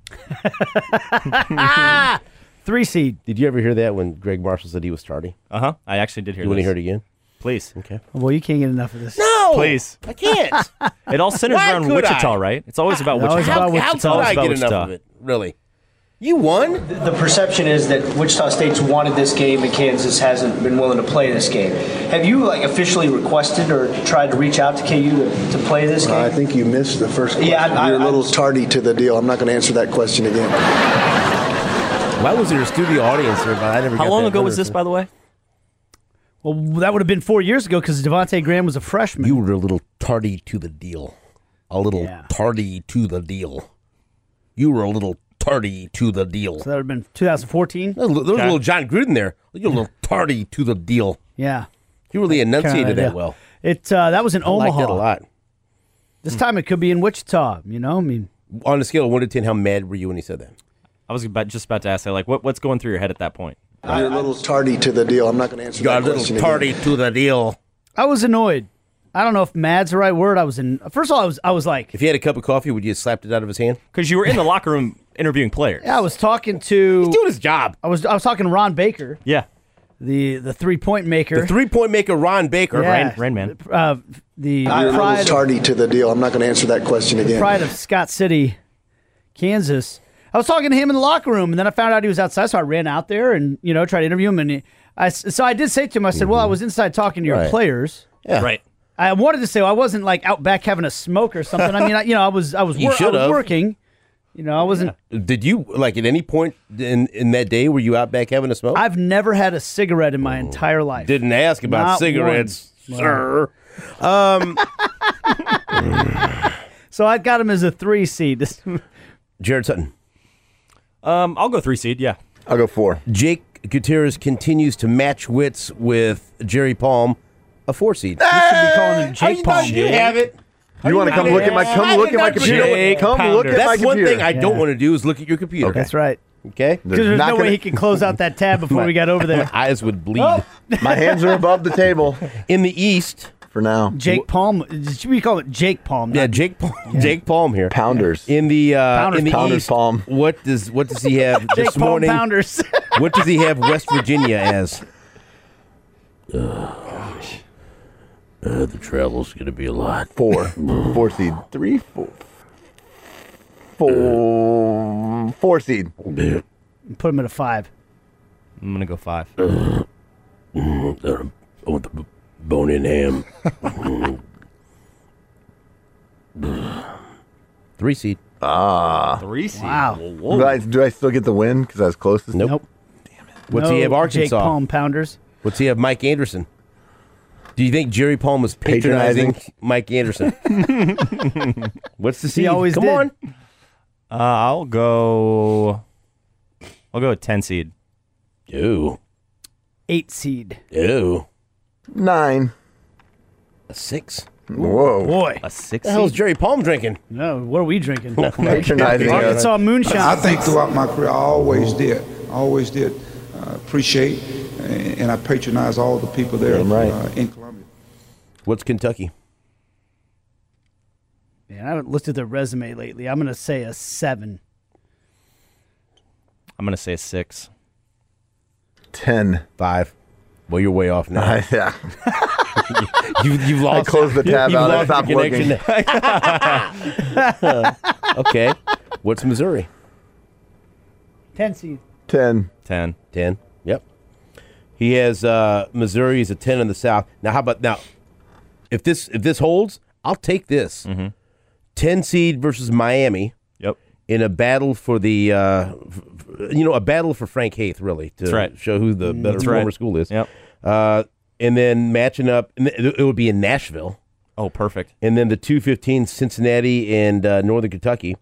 [SPEAKER 3] 3 seed.
[SPEAKER 1] Did you ever hear that when Greg Marshall said he was tardy?
[SPEAKER 4] Uh-huh. I actually did hear
[SPEAKER 1] You want to
[SPEAKER 4] this.
[SPEAKER 1] hear it again?
[SPEAKER 4] Please.
[SPEAKER 1] Okay.
[SPEAKER 3] Well, you can't get enough of this.
[SPEAKER 1] No!
[SPEAKER 4] Please.
[SPEAKER 1] I can't.
[SPEAKER 4] It all centers
[SPEAKER 1] Why
[SPEAKER 4] around
[SPEAKER 1] could
[SPEAKER 4] Wichita,
[SPEAKER 1] I?
[SPEAKER 4] right? It's always about
[SPEAKER 3] Always
[SPEAKER 4] Wichita.
[SPEAKER 3] about
[SPEAKER 1] How
[SPEAKER 3] Wichita.
[SPEAKER 1] could
[SPEAKER 4] Always
[SPEAKER 1] I
[SPEAKER 4] about
[SPEAKER 1] get enough
[SPEAKER 4] Wichita.
[SPEAKER 1] of it? Really? You won?
[SPEAKER 9] The perception is that Wichita State's wanted this game and Kansas hasn't been willing to play this game. Have you officially requested or tried to reach out to KU to play this game?
[SPEAKER 10] I think you missed the first question.
[SPEAKER 9] Yeah,
[SPEAKER 10] You're a little tardy to the deal. I'm not going to answer that question again.
[SPEAKER 1] Why was there a studio audience here? But I never.
[SPEAKER 4] How
[SPEAKER 1] got
[SPEAKER 4] long
[SPEAKER 1] that
[SPEAKER 4] ago was
[SPEAKER 1] notice.
[SPEAKER 4] this, by the way?
[SPEAKER 3] Well, that would have been 4 years ago because Devontae Graham was a freshman.
[SPEAKER 1] You were a little tardy to the deal. A little
[SPEAKER 3] Yeah.
[SPEAKER 1] tardy to the deal. You were a little tardy to the deal.
[SPEAKER 3] So that would have been 2014.
[SPEAKER 1] There was a little John Gruden there. You're a little tardy to the deal.
[SPEAKER 3] Yeah.
[SPEAKER 1] You really enunciated
[SPEAKER 3] Kinda,
[SPEAKER 1] that well.
[SPEAKER 3] That was in
[SPEAKER 1] I
[SPEAKER 3] Omaha.
[SPEAKER 1] like that a lot.
[SPEAKER 3] This time it could be in Wichita. You know, I mean,
[SPEAKER 1] On a scale of 1 to 10, how mad were you when he said that?
[SPEAKER 4] I was just about to ask that. What's going through your head at that point?
[SPEAKER 10] You're a little tardy to the deal. I'm not going to answer
[SPEAKER 1] You're a
[SPEAKER 10] that
[SPEAKER 1] little
[SPEAKER 10] question
[SPEAKER 1] tardy
[SPEAKER 10] again.
[SPEAKER 1] to the deal.
[SPEAKER 3] I was annoyed. I don't know if mad's the right word. First of all, I was like,
[SPEAKER 1] If he had a cup of coffee, would you have slapped it out of his hand?
[SPEAKER 4] Because you were in the locker room interviewing players.
[SPEAKER 3] yeah, I was talking to.
[SPEAKER 1] He's doing his job.
[SPEAKER 3] I was talking to Ron Baker,
[SPEAKER 4] Yeah.
[SPEAKER 3] the 3-point maker.
[SPEAKER 1] The 3-point maker, Ron Baker.
[SPEAKER 3] Yeah.
[SPEAKER 4] Rain Man.
[SPEAKER 3] The
[SPEAKER 10] You're a little
[SPEAKER 3] pride,
[SPEAKER 10] tardy to the deal. I'm not going to answer that question again.
[SPEAKER 3] pride of Scott City, Kansas. I was talking to him in the locker room, and then I found out he was outside, so I ran out there and tried to interview him. And so I did say to him, I said, "Well, I was inside talking to your
[SPEAKER 1] Right.
[SPEAKER 3] players."
[SPEAKER 1] Yeah.
[SPEAKER 4] Right.
[SPEAKER 3] I wanted to say I wasn't like out back having a smoke or something. I mean, I was
[SPEAKER 1] You should've.
[SPEAKER 3] working, You know, I wasn't.
[SPEAKER 1] Did you, like, at any point in that day, were you out back having a smoke?
[SPEAKER 3] I've never had a cigarette in my entire life.
[SPEAKER 1] Didn't ask about
[SPEAKER 3] Not
[SPEAKER 1] cigarettes,
[SPEAKER 3] one.
[SPEAKER 1] sir.
[SPEAKER 3] So I got him as a 3 seed.
[SPEAKER 1] Jared Sutton.
[SPEAKER 4] I'll go 3 seed. Yeah.
[SPEAKER 2] I'll go 4.
[SPEAKER 1] Jake Gutierrez continues to match wits with Jerry Palm, a 4 seed.
[SPEAKER 3] You should be calling him Jake Palm.
[SPEAKER 1] You have it.
[SPEAKER 2] You want to come look at my computer?
[SPEAKER 4] Jake
[SPEAKER 2] Come look at my
[SPEAKER 1] That's one
[SPEAKER 2] computer.
[SPEAKER 1] thing I don't want to do is look at your computer.
[SPEAKER 3] That's right.
[SPEAKER 1] Okay?
[SPEAKER 3] Because there's
[SPEAKER 2] not
[SPEAKER 3] no
[SPEAKER 2] gonna-
[SPEAKER 3] way he can close out that tab before we got over there.
[SPEAKER 1] Eyes would bleed.
[SPEAKER 2] My hands are above the table
[SPEAKER 1] In the East,
[SPEAKER 2] for now.
[SPEAKER 3] Jake Palm. Should we call it Jake Palm?
[SPEAKER 1] yeah,
[SPEAKER 3] not-
[SPEAKER 1] Jake Palm, Jake Palm here.
[SPEAKER 2] Pounders.
[SPEAKER 1] In the
[SPEAKER 2] Pounders
[SPEAKER 1] East,
[SPEAKER 2] Palm.
[SPEAKER 1] what does he have
[SPEAKER 3] Jake
[SPEAKER 1] this
[SPEAKER 3] Palm
[SPEAKER 1] morning?
[SPEAKER 3] Pounders.
[SPEAKER 1] What does he have West Virginia as? The travel's going to be a lot.
[SPEAKER 2] 4. 4 seed. 3, 4. 4 seed.
[SPEAKER 3] Put him at a 5.
[SPEAKER 4] I'm gonna go 5.
[SPEAKER 1] I want the bone-in ham. 3 seed.
[SPEAKER 4] 3 seed.
[SPEAKER 3] Wow.
[SPEAKER 2] Do I still get the win because I was closest?
[SPEAKER 1] Nope. What's he have
[SPEAKER 3] No
[SPEAKER 1] Arkansas?
[SPEAKER 3] Jake Palm Pounders.
[SPEAKER 1] What's he have Mike Anderson? Do you think Jerry Palm was patronizing Mike Anderson? What's the seed?
[SPEAKER 3] always
[SPEAKER 1] Come
[SPEAKER 3] did.
[SPEAKER 1] on.
[SPEAKER 4] I'll go with 10 seed.
[SPEAKER 1] Ew.
[SPEAKER 3] 8 seed.
[SPEAKER 1] Ew.
[SPEAKER 2] 9.
[SPEAKER 1] A 6.
[SPEAKER 2] Whoa.
[SPEAKER 3] Boy.
[SPEAKER 4] A 6
[SPEAKER 1] The hell's
[SPEAKER 4] seed.
[SPEAKER 1] Jerry Palm drinking?
[SPEAKER 3] No, what are we drinking?
[SPEAKER 2] Patronizing.
[SPEAKER 3] Arkansas moonshine.
[SPEAKER 11] I think throughout my career, I always did. Appreciate, and I patronize all the people there in Columbia.
[SPEAKER 1] What's Kentucky?
[SPEAKER 3] Man, I haven't looked at their resume lately. I'm going to say a 7.
[SPEAKER 4] I'm gonna say a 6.
[SPEAKER 2] 10.
[SPEAKER 1] 5. Well, you're way off now.
[SPEAKER 2] Yeah.
[SPEAKER 1] You've lost.
[SPEAKER 2] I closed the tab
[SPEAKER 1] you've
[SPEAKER 2] out. I
[SPEAKER 1] lost
[SPEAKER 2] stopped
[SPEAKER 1] your
[SPEAKER 2] looking.
[SPEAKER 1] connection. Okay. What's Missouri?
[SPEAKER 3] 10 seed.
[SPEAKER 2] 10.
[SPEAKER 4] 10.
[SPEAKER 1] 10. Yep. He has Missouri is a 10 in the South. Now, how about now? If this holds, I'll take this. 10 seed versus Miami.
[SPEAKER 4] Yep.
[SPEAKER 1] In a battle for the, a battle for Frank Haith, really, to
[SPEAKER 4] That's right.
[SPEAKER 1] show who the better
[SPEAKER 4] That's
[SPEAKER 1] former
[SPEAKER 4] right.
[SPEAKER 1] school is.
[SPEAKER 4] Yep.
[SPEAKER 1] And then matching up, and it would be in Nashville.
[SPEAKER 4] Oh, perfect.
[SPEAKER 1] And then the 215 Cincinnati and Northern Kentucky.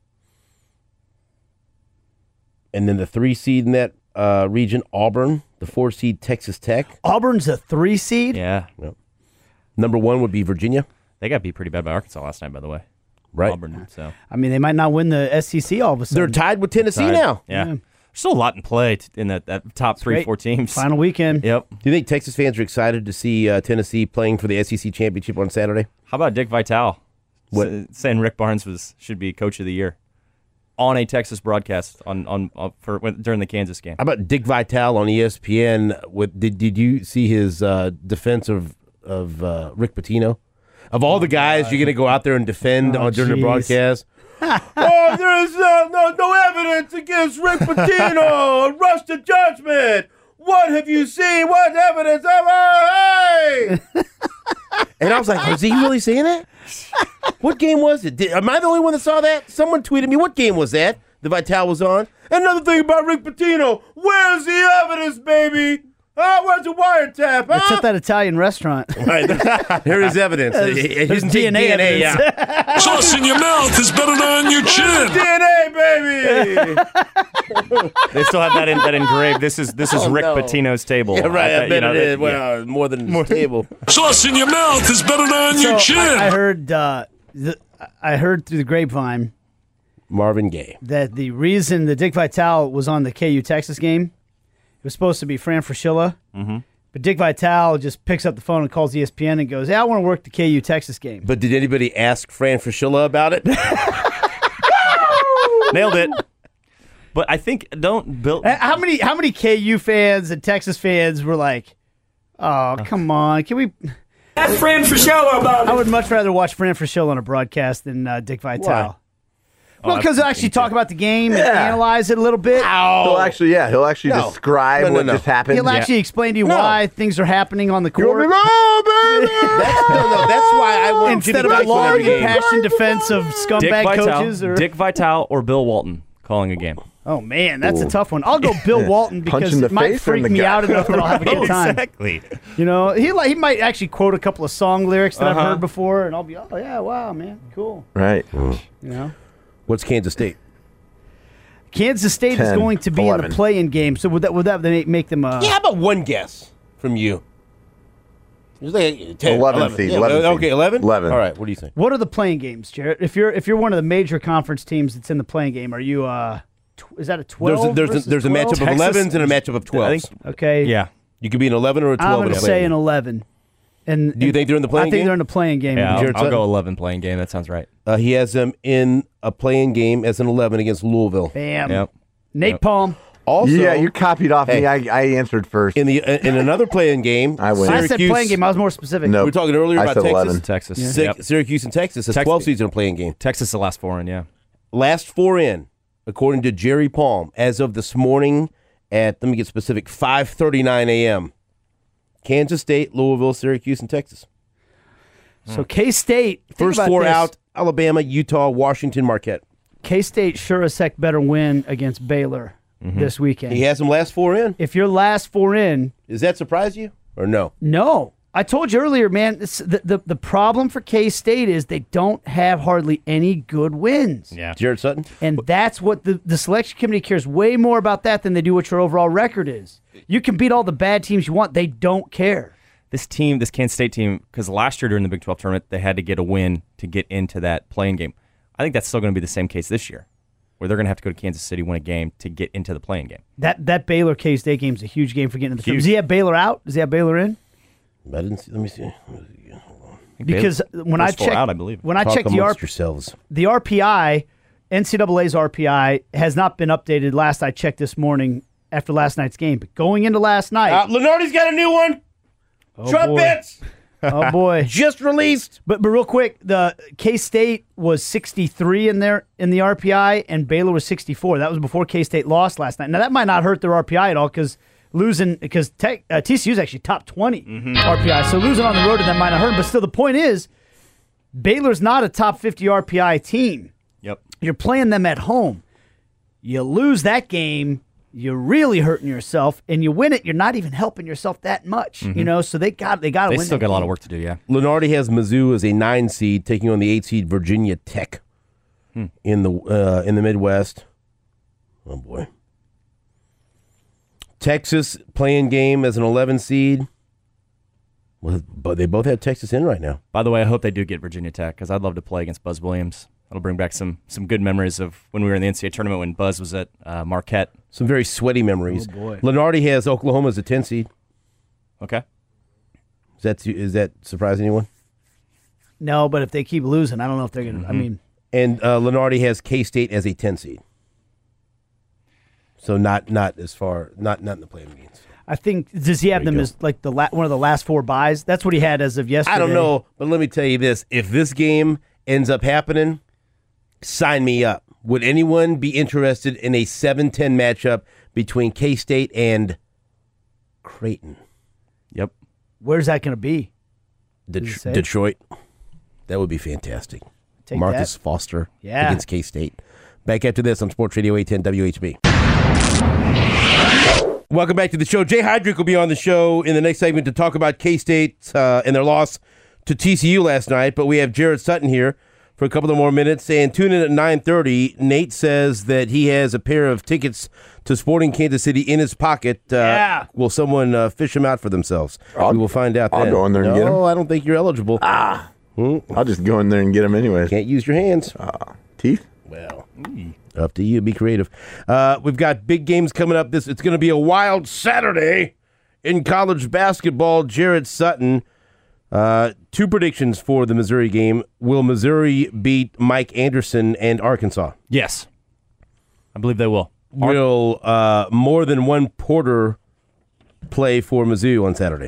[SPEAKER 1] And then the 3 seed in that region, Auburn. The 4 seed, Texas Tech.
[SPEAKER 3] Auburn's a 3 seed?
[SPEAKER 4] Yeah.
[SPEAKER 1] Yep. Number 1 would be Virginia.
[SPEAKER 4] They got beat pretty bad by Arkansas last night, by the way.
[SPEAKER 1] Right.
[SPEAKER 4] Auburn. So
[SPEAKER 3] I mean, they might not win the SEC all of a sudden.
[SPEAKER 1] They're tied with Tennessee
[SPEAKER 4] tied.
[SPEAKER 1] now.
[SPEAKER 4] Yeah. There's still a lot in play in that top 3-4
[SPEAKER 3] great.
[SPEAKER 4] teams.
[SPEAKER 3] Final weekend.
[SPEAKER 4] Yep.
[SPEAKER 1] Do you think Texas fans are excited to see Tennessee playing for the SEC championship on Saturday?
[SPEAKER 4] How about Dick Vitale?
[SPEAKER 1] What?
[SPEAKER 4] Saying Rick Barnes should be coach of the year on a Texas broadcast during the Kansas game.
[SPEAKER 1] How about Dick Vitale on ESPN? Did you see his defense of Rick Pitino? Of all the guys you're going to go out there and defend during the broadcast? There is no evidence against Rick Pitino. Rush to judgment. What have you seen? What evidence have I? And I was like, is he really saying that? What game was it? Am I the only one that saw that? Someone tweeted me, what game was that Vitale was on? Another thing about Rick Pitino. Where's the evidence, baby? Where's the wiretap?
[SPEAKER 3] It's at that Italian restaurant.
[SPEAKER 1] Right. Here is evidence.
[SPEAKER 3] There's
[SPEAKER 1] His
[SPEAKER 3] DNA evidence.
[SPEAKER 1] yeah.
[SPEAKER 12] Sauce in your mouth is better than on your chin.
[SPEAKER 1] DNA, baby.
[SPEAKER 4] They still have that engraved. This is Rick
[SPEAKER 1] no.
[SPEAKER 4] Pitino's table.
[SPEAKER 1] Yeah, right. I bet it is.
[SPEAKER 4] Yeah.
[SPEAKER 1] Well, more than his table.
[SPEAKER 12] Sauce in your mouth is better than on your chin.
[SPEAKER 3] I heard through the grapevine
[SPEAKER 1] Marvin Gaye.
[SPEAKER 3] that the reason that Dick Vitale was on the KU Texas game, it was supposed to be Fran Fraschilla, but Dick Vitale just picks up the phone and calls ESPN and goes, "Hey, I want to work the KU Texas game."
[SPEAKER 1] But did anybody ask Fran Fraschilla about it?
[SPEAKER 4] Nailed it. But I think
[SPEAKER 3] How many KU fans and Texas fans were like, "Oh, come on, can we?"
[SPEAKER 12] Ask Fran Fraschilla about
[SPEAKER 3] I would much rather watch Fran Fraschilla on a broadcast than Dick Vitale. Well, because he'll actually talk about the game and analyze it a little bit.
[SPEAKER 2] He'll actually describe what just happened.
[SPEAKER 3] He'll actually explain to you why things are happening on the court.
[SPEAKER 2] Baby.
[SPEAKER 1] That's why I want
[SPEAKER 3] Instead
[SPEAKER 1] Jimmy
[SPEAKER 3] of a
[SPEAKER 1] Dykes on
[SPEAKER 3] long
[SPEAKER 1] every game.
[SPEAKER 3] impassioned defense of scumbag coaches.
[SPEAKER 4] Dick Vitale or Bill Walton calling a game.
[SPEAKER 3] Oh, man, that's a tough one. I'll go Bill Walton because it might freak me out enough that I'll have a good time.
[SPEAKER 4] Exactly.
[SPEAKER 3] You know, he might actually quote a couple of song lyrics that I've heard before, and I'll be, oh, yeah, wow, man, cool.
[SPEAKER 2] Right.
[SPEAKER 3] You know?
[SPEAKER 1] What's Kansas State?
[SPEAKER 3] Kansas State
[SPEAKER 2] 10,
[SPEAKER 3] is going to be
[SPEAKER 2] 11.
[SPEAKER 3] in the play-in game, so would that make them
[SPEAKER 1] Yeah, how about one guess from you? It was like 10,
[SPEAKER 2] 11 seed,
[SPEAKER 1] Yeah,
[SPEAKER 2] 11 seed.
[SPEAKER 1] okay, 11?
[SPEAKER 2] 11.
[SPEAKER 1] All right, what do you think?
[SPEAKER 3] What are the playing games, Jarrett? If you're one of the major conference teams that's in the playing game, are you is that a 12?
[SPEAKER 1] There's a
[SPEAKER 3] 12?
[SPEAKER 1] matchup of 11s and a matchup of 12s.
[SPEAKER 3] Okay.
[SPEAKER 4] Yeah.
[SPEAKER 1] You could be an 11 or a 12.
[SPEAKER 3] I'm going to say an 11. And
[SPEAKER 1] Do you think they're in the playing
[SPEAKER 3] I think
[SPEAKER 1] game?
[SPEAKER 3] they're in the playing game.
[SPEAKER 4] Yeah,
[SPEAKER 1] Jared
[SPEAKER 4] I'll
[SPEAKER 1] Sutton?
[SPEAKER 4] go 11 playing game. That sounds right.
[SPEAKER 1] He has them in a playing game as an 11 against Louisville.
[SPEAKER 3] Bam.
[SPEAKER 4] Yep.
[SPEAKER 3] Nate Palm.
[SPEAKER 1] Also,
[SPEAKER 2] Yeah, you copied off me. I answered first.
[SPEAKER 1] in another playing game,
[SPEAKER 2] I win.
[SPEAKER 3] I said playing game. I was more specific.
[SPEAKER 2] No.
[SPEAKER 1] We were talking earlier
[SPEAKER 2] I
[SPEAKER 1] about
[SPEAKER 2] said
[SPEAKER 1] Texas.
[SPEAKER 2] 11.
[SPEAKER 4] Texas.
[SPEAKER 1] Sy-
[SPEAKER 4] Yep.
[SPEAKER 1] Syracuse and Texas has 12 seeds in a playing game.
[SPEAKER 4] Texas the last four in, yeah.
[SPEAKER 1] Last four in, according to Jerry Palm, as of this morning at, let me get specific, 5:39 a.m. Kansas State, Louisville, Syracuse, and Texas.
[SPEAKER 3] So K-State. think
[SPEAKER 1] First
[SPEAKER 3] about
[SPEAKER 1] four
[SPEAKER 3] this.
[SPEAKER 1] out, Alabama, Utah, Washington, Marquette.
[SPEAKER 3] K-State sure as heck better win against Baylor this weekend.
[SPEAKER 1] He has them last four in.
[SPEAKER 3] If your last four in,
[SPEAKER 1] Does that surprise you or no?
[SPEAKER 3] no. I told you earlier, man, the problem for K-State is they don't have hardly any good wins.
[SPEAKER 4] Yeah.
[SPEAKER 1] Jared Sutton?
[SPEAKER 3] And that's what the selection committee cares way more about that than they do what your overall record is. You can beat all the bad teams you want. They don't care.
[SPEAKER 4] This Kansas State team, because last year during the Big 12 tournament, they had to get a win to get into that playing game. I think that's still going to be the same case this year, where they're going to have to go to Kansas City, win a game to get into the playing game.
[SPEAKER 3] That Baylor K-State game is a huge game for getting in the tournament.
[SPEAKER 4] Huge.
[SPEAKER 3] Does he have Baylor out? Does he have Baylor in?
[SPEAKER 1] I didn't see, let me see.
[SPEAKER 3] Because when I
[SPEAKER 4] First four
[SPEAKER 3] checked,
[SPEAKER 4] out, I believe.
[SPEAKER 3] when I
[SPEAKER 1] Talk
[SPEAKER 3] checked
[SPEAKER 1] amongst yourselves.
[SPEAKER 3] the RPI, NCAA's RPI has not been updated. Last I checked this morning after last night's game, but going into last night,
[SPEAKER 1] Lenardi's got a new one. Trumpets!
[SPEAKER 3] oh boy,
[SPEAKER 1] Just released.
[SPEAKER 3] But real quick, the K-State was 63 in the RPI, and Baylor was 64. That was before K-State lost last night. Now that might not hurt their RPI at all because TCU is actually top 20 RPI. So losing on the road to them might not hurt them. But still, the point is, Baylor's not a top 50 RPI team.
[SPEAKER 4] Yep.
[SPEAKER 3] You're playing them at home. You lose that game, you're really hurting yourself, and you win it, you're not even helping yourself that much. You know, so they got to win.
[SPEAKER 4] They still
[SPEAKER 3] that
[SPEAKER 4] got a lot
[SPEAKER 3] game.
[SPEAKER 4] of work to do, yeah.
[SPEAKER 1] Lenardi has Mizzou as a 9 seed, taking on the 8 seed Virginia Tech in the Midwest. Oh boy. Texas playing game as an 11 seed. Well, but they both have Texas in right now.
[SPEAKER 4] By the way, I hope they do get Virginia Tech because I'd love to play against Buzz Williams. That'll bring back some good memories of when we were in the NCAA tournament when Buzz was at Marquette.
[SPEAKER 1] Some very sweaty memories.
[SPEAKER 3] Oh, boy.
[SPEAKER 1] Lenardi has Oklahoma as a 10 seed.
[SPEAKER 4] Okay.
[SPEAKER 1] Is that surprise anyone?
[SPEAKER 3] No, but if they keep losing, I don't know if they're going to. I mean,
[SPEAKER 1] And Lenardi has K-State as a 10 seed. So not as far, not in the playing games.
[SPEAKER 3] I think, does he have them as like one of the last four buys? That's what he had as of yesterday.
[SPEAKER 1] I don't know, but let me tell you this. If this game ends up happening, sign me up. Would anyone be interested in a 7-10 matchup between K-State and Creighton?
[SPEAKER 4] Yep.
[SPEAKER 3] Where's that going to be? Does it say?
[SPEAKER 1] Detroit. That would be fantastic.
[SPEAKER 3] Take
[SPEAKER 1] Marcus
[SPEAKER 3] that.
[SPEAKER 1] Foster
[SPEAKER 3] Yeah.
[SPEAKER 1] against K-State. Back after this on Sports Radio 810 WHB. Welcome back to the show. Jay Heidrich will be on the show in the next segment to talk about K-State and their loss to TCU last night. But we have Jared Sutton here for a couple of more minutes. And tune in at 9:30. Nate says that he has a pair of tickets to Sporting Kansas City in his pocket.
[SPEAKER 3] Yeah.
[SPEAKER 1] Will someone fish them out for themselves? We will find out
[SPEAKER 2] I'll
[SPEAKER 1] then.
[SPEAKER 2] go in there and get 'em.
[SPEAKER 1] No, I don't think you're eligible.
[SPEAKER 2] I'll just go in there and get them anyways.
[SPEAKER 1] Can't use your hands.
[SPEAKER 2] Teeth?
[SPEAKER 1] Well, up to you. Be creative. We've got big games coming up. It's going to be a wild Saturday in college basketball. Jared Sutton, 2 predictions for the Missouri game. Will Missouri beat Mike Anderson and Arkansas?
[SPEAKER 4] Yes. I believe they will.
[SPEAKER 1] Will more than one Porter play for Mizzou on Saturday?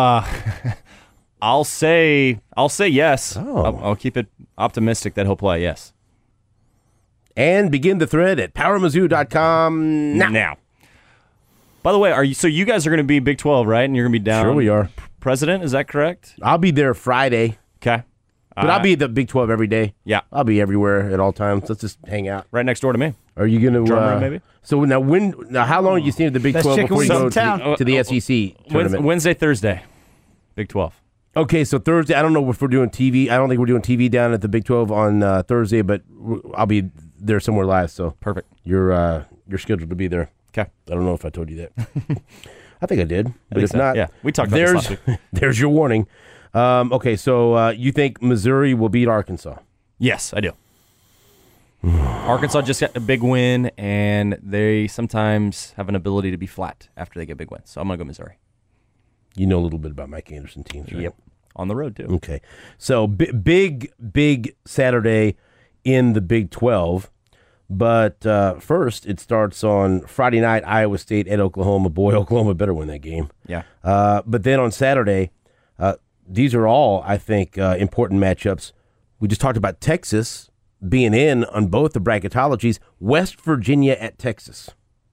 [SPEAKER 4] I'll say yes.
[SPEAKER 1] Oh.
[SPEAKER 4] I'll keep it optimistic that he'll play, yes.
[SPEAKER 1] And begin the thread at powermizzou.com now.
[SPEAKER 4] By the way, so you guys are going to be Big 12, right? And you're going to be down.
[SPEAKER 1] Sure we are.
[SPEAKER 4] President, is that correct?
[SPEAKER 1] I'll be there Friday.
[SPEAKER 4] Okay.
[SPEAKER 1] But I'll be at the Big 12 every day.
[SPEAKER 4] Yeah.
[SPEAKER 1] I'll be everywhere at all times. Let's just hang out.
[SPEAKER 4] Right next door to me.
[SPEAKER 1] Are you going to...
[SPEAKER 4] Drum room, maybe?
[SPEAKER 1] So now how long are you staying at the Big
[SPEAKER 3] Best
[SPEAKER 1] 12
[SPEAKER 3] chicken
[SPEAKER 1] before you
[SPEAKER 3] wings
[SPEAKER 1] go
[SPEAKER 3] in town.
[SPEAKER 1] to the SEC tournament?
[SPEAKER 4] Wednesday, Thursday. Big 12.
[SPEAKER 1] Okay, so Thursday, I don't know if we're doing TV. I don't think we're doing TV down at the Big 12 on Thursday, but I'll be there somewhere live. So
[SPEAKER 4] perfect.
[SPEAKER 1] You're scheduled to be there.
[SPEAKER 4] Okay.
[SPEAKER 1] I don't know if I told you that. I think I did, but if
[SPEAKER 4] so.
[SPEAKER 1] not,
[SPEAKER 4] Yeah, we talked about this last week.
[SPEAKER 1] There's your warning. Okay, so you think Missouri will beat Arkansas?
[SPEAKER 4] Yes, I do. Arkansas just got a big win, and they sometimes have an ability to be flat after they get big wins. So I'm going to go Missouri.
[SPEAKER 1] You know a little bit about Mike Anderson teams, right?
[SPEAKER 4] Yep. On the road, too.
[SPEAKER 1] Okay. So big Saturday in the Big 12. But first, it starts on Friday night, Iowa State at Oklahoma. Boy, Oklahoma better win that game.
[SPEAKER 4] Yeah.
[SPEAKER 1] But then on Saturday, these are all, I think, important matchups. We just talked about Texas being in on both the bracketologies. West Virginia at Texas.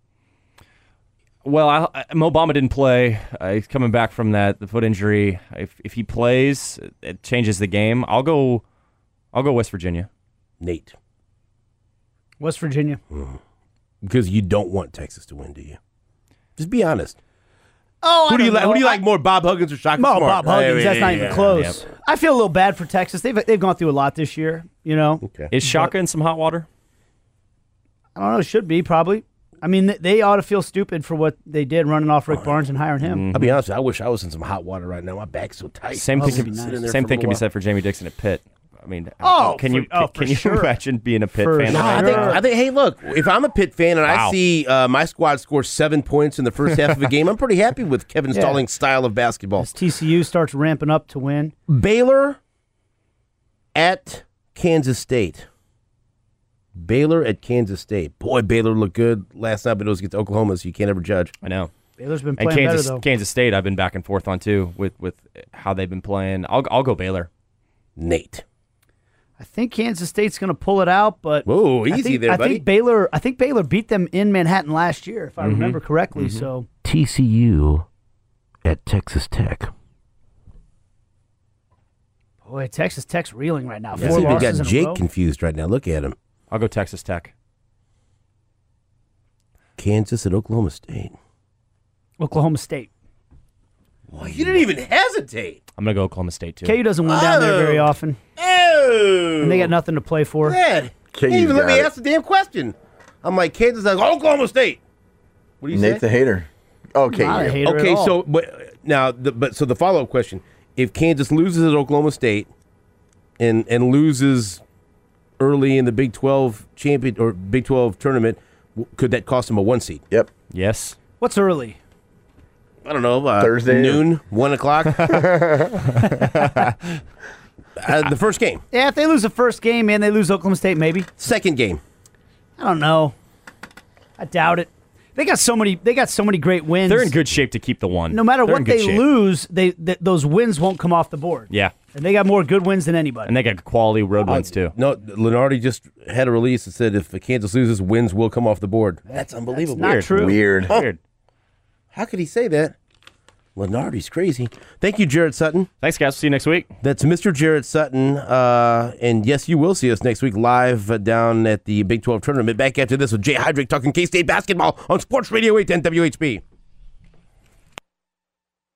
[SPEAKER 4] Well, Mo Bamba didn't play. He's coming back from the foot injury. If he plays, it changes the game. I'll go West Virginia.
[SPEAKER 1] Nate.
[SPEAKER 3] West Virginia.
[SPEAKER 1] Because you don't want Texas to win, do you? Just be honest.
[SPEAKER 3] Oh,
[SPEAKER 1] Who do you like more, Bob Huggins or Shaka Smart?
[SPEAKER 3] Bob Huggins. That's not even close.
[SPEAKER 1] Yep.
[SPEAKER 3] I feel a little bad for Texas. They've gone through a lot this year. You know.
[SPEAKER 1] Okay.
[SPEAKER 4] Is Shaka in some hot water?
[SPEAKER 3] I don't know. Should be probably. I mean, they ought to feel stupid for what they did running off Rick Barnes and hiring him.
[SPEAKER 1] I'll be honest with you, I wish I was in some hot water right now. My back's so tight.
[SPEAKER 4] Same thing can be said for Jamie Dixon at Pitt. I mean, can you imagine being a Pitt fan?
[SPEAKER 1] No, I think. Hey, look, if I'm a Pitt fan and I see my squad score 7 points in the first half of a game, I'm pretty happy with Kevin Stallings' style of basketball.
[SPEAKER 3] As TCU starts ramping up to win.
[SPEAKER 1] Baylor at Kansas State. Baylor at Kansas State. Boy, Baylor looked good last night, but it was against Oklahoma, so you can't ever judge.
[SPEAKER 4] I know.
[SPEAKER 3] Baylor's been playing better, though.
[SPEAKER 4] Kansas State, I've been back and forth on, too, with how they've been playing. I'll go Baylor.
[SPEAKER 1] Nate.
[SPEAKER 3] I think Kansas State's going to pull it out, but
[SPEAKER 1] whoa, easy there, buddy.
[SPEAKER 3] I think Baylor beat them in Manhattan last year, if I remember correctly. So
[SPEAKER 1] TCU at Texas Tech.
[SPEAKER 3] Boy, Texas Tech's reeling right now.
[SPEAKER 1] I
[SPEAKER 3] 4
[SPEAKER 1] see they
[SPEAKER 3] losses
[SPEAKER 1] got
[SPEAKER 3] in a
[SPEAKER 1] Jake
[SPEAKER 3] row.
[SPEAKER 1] confused right now. Look at him.
[SPEAKER 4] I'll go Texas Tech.
[SPEAKER 1] Kansas at Oklahoma State.
[SPEAKER 3] Oklahoma State.
[SPEAKER 1] Well, you didn't even hesitate.
[SPEAKER 4] I'm going to go Oklahoma State, too.
[SPEAKER 3] KU doesn't win down there very often.
[SPEAKER 1] Oh.
[SPEAKER 3] And they got nothing to play for.
[SPEAKER 1] Dad, you didn't even let me ask the damn question. I'm like, Kansas, like Oklahoma State. What do you
[SPEAKER 2] Nate's
[SPEAKER 1] say?
[SPEAKER 2] a hater. Okay.
[SPEAKER 3] Not a hater
[SPEAKER 1] Okay,
[SPEAKER 3] at all.
[SPEAKER 1] so the follow-up question: if Kansas loses at Oklahoma State and loses early in the Big 12 champion or Big 12 tournament, could that cost them a 1 seed?
[SPEAKER 2] Yep.
[SPEAKER 4] Yes.
[SPEAKER 3] What's early?
[SPEAKER 1] I don't know.
[SPEAKER 2] Thursday
[SPEAKER 1] noon, 1 o'clock. The first game.
[SPEAKER 3] Yeah, if they lose the first game and they lose Oklahoma State, maybe.
[SPEAKER 1] Second game.
[SPEAKER 3] I don't know. I doubt it. They got so many great wins.
[SPEAKER 4] They're in good shape to keep the one.
[SPEAKER 3] No matter
[SPEAKER 4] They're in
[SPEAKER 3] what
[SPEAKER 4] good
[SPEAKER 3] they
[SPEAKER 4] shape.
[SPEAKER 3] lose, those wins won't come off the board.
[SPEAKER 4] Yeah.
[SPEAKER 3] And they got more good wins than anybody.
[SPEAKER 4] And they got quality road wins, too.
[SPEAKER 1] No, Lenardi just had a release that said if Kansas loses, wins will come off the board. That's unbelievable.
[SPEAKER 3] Not true.
[SPEAKER 2] Weird.
[SPEAKER 4] Weird.
[SPEAKER 1] How could he say that? Lenardi's crazy. Thank you, Jarrett Sutton.
[SPEAKER 4] Thanks, guys. See you next week.
[SPEAKER 1] That's Mr. Jarrett Sutton. And yes, you will see us next week live down at the Big 12 tournament. Back after this with Jay Hydrick talking K-State basketball on Sports Radio 810 WHB.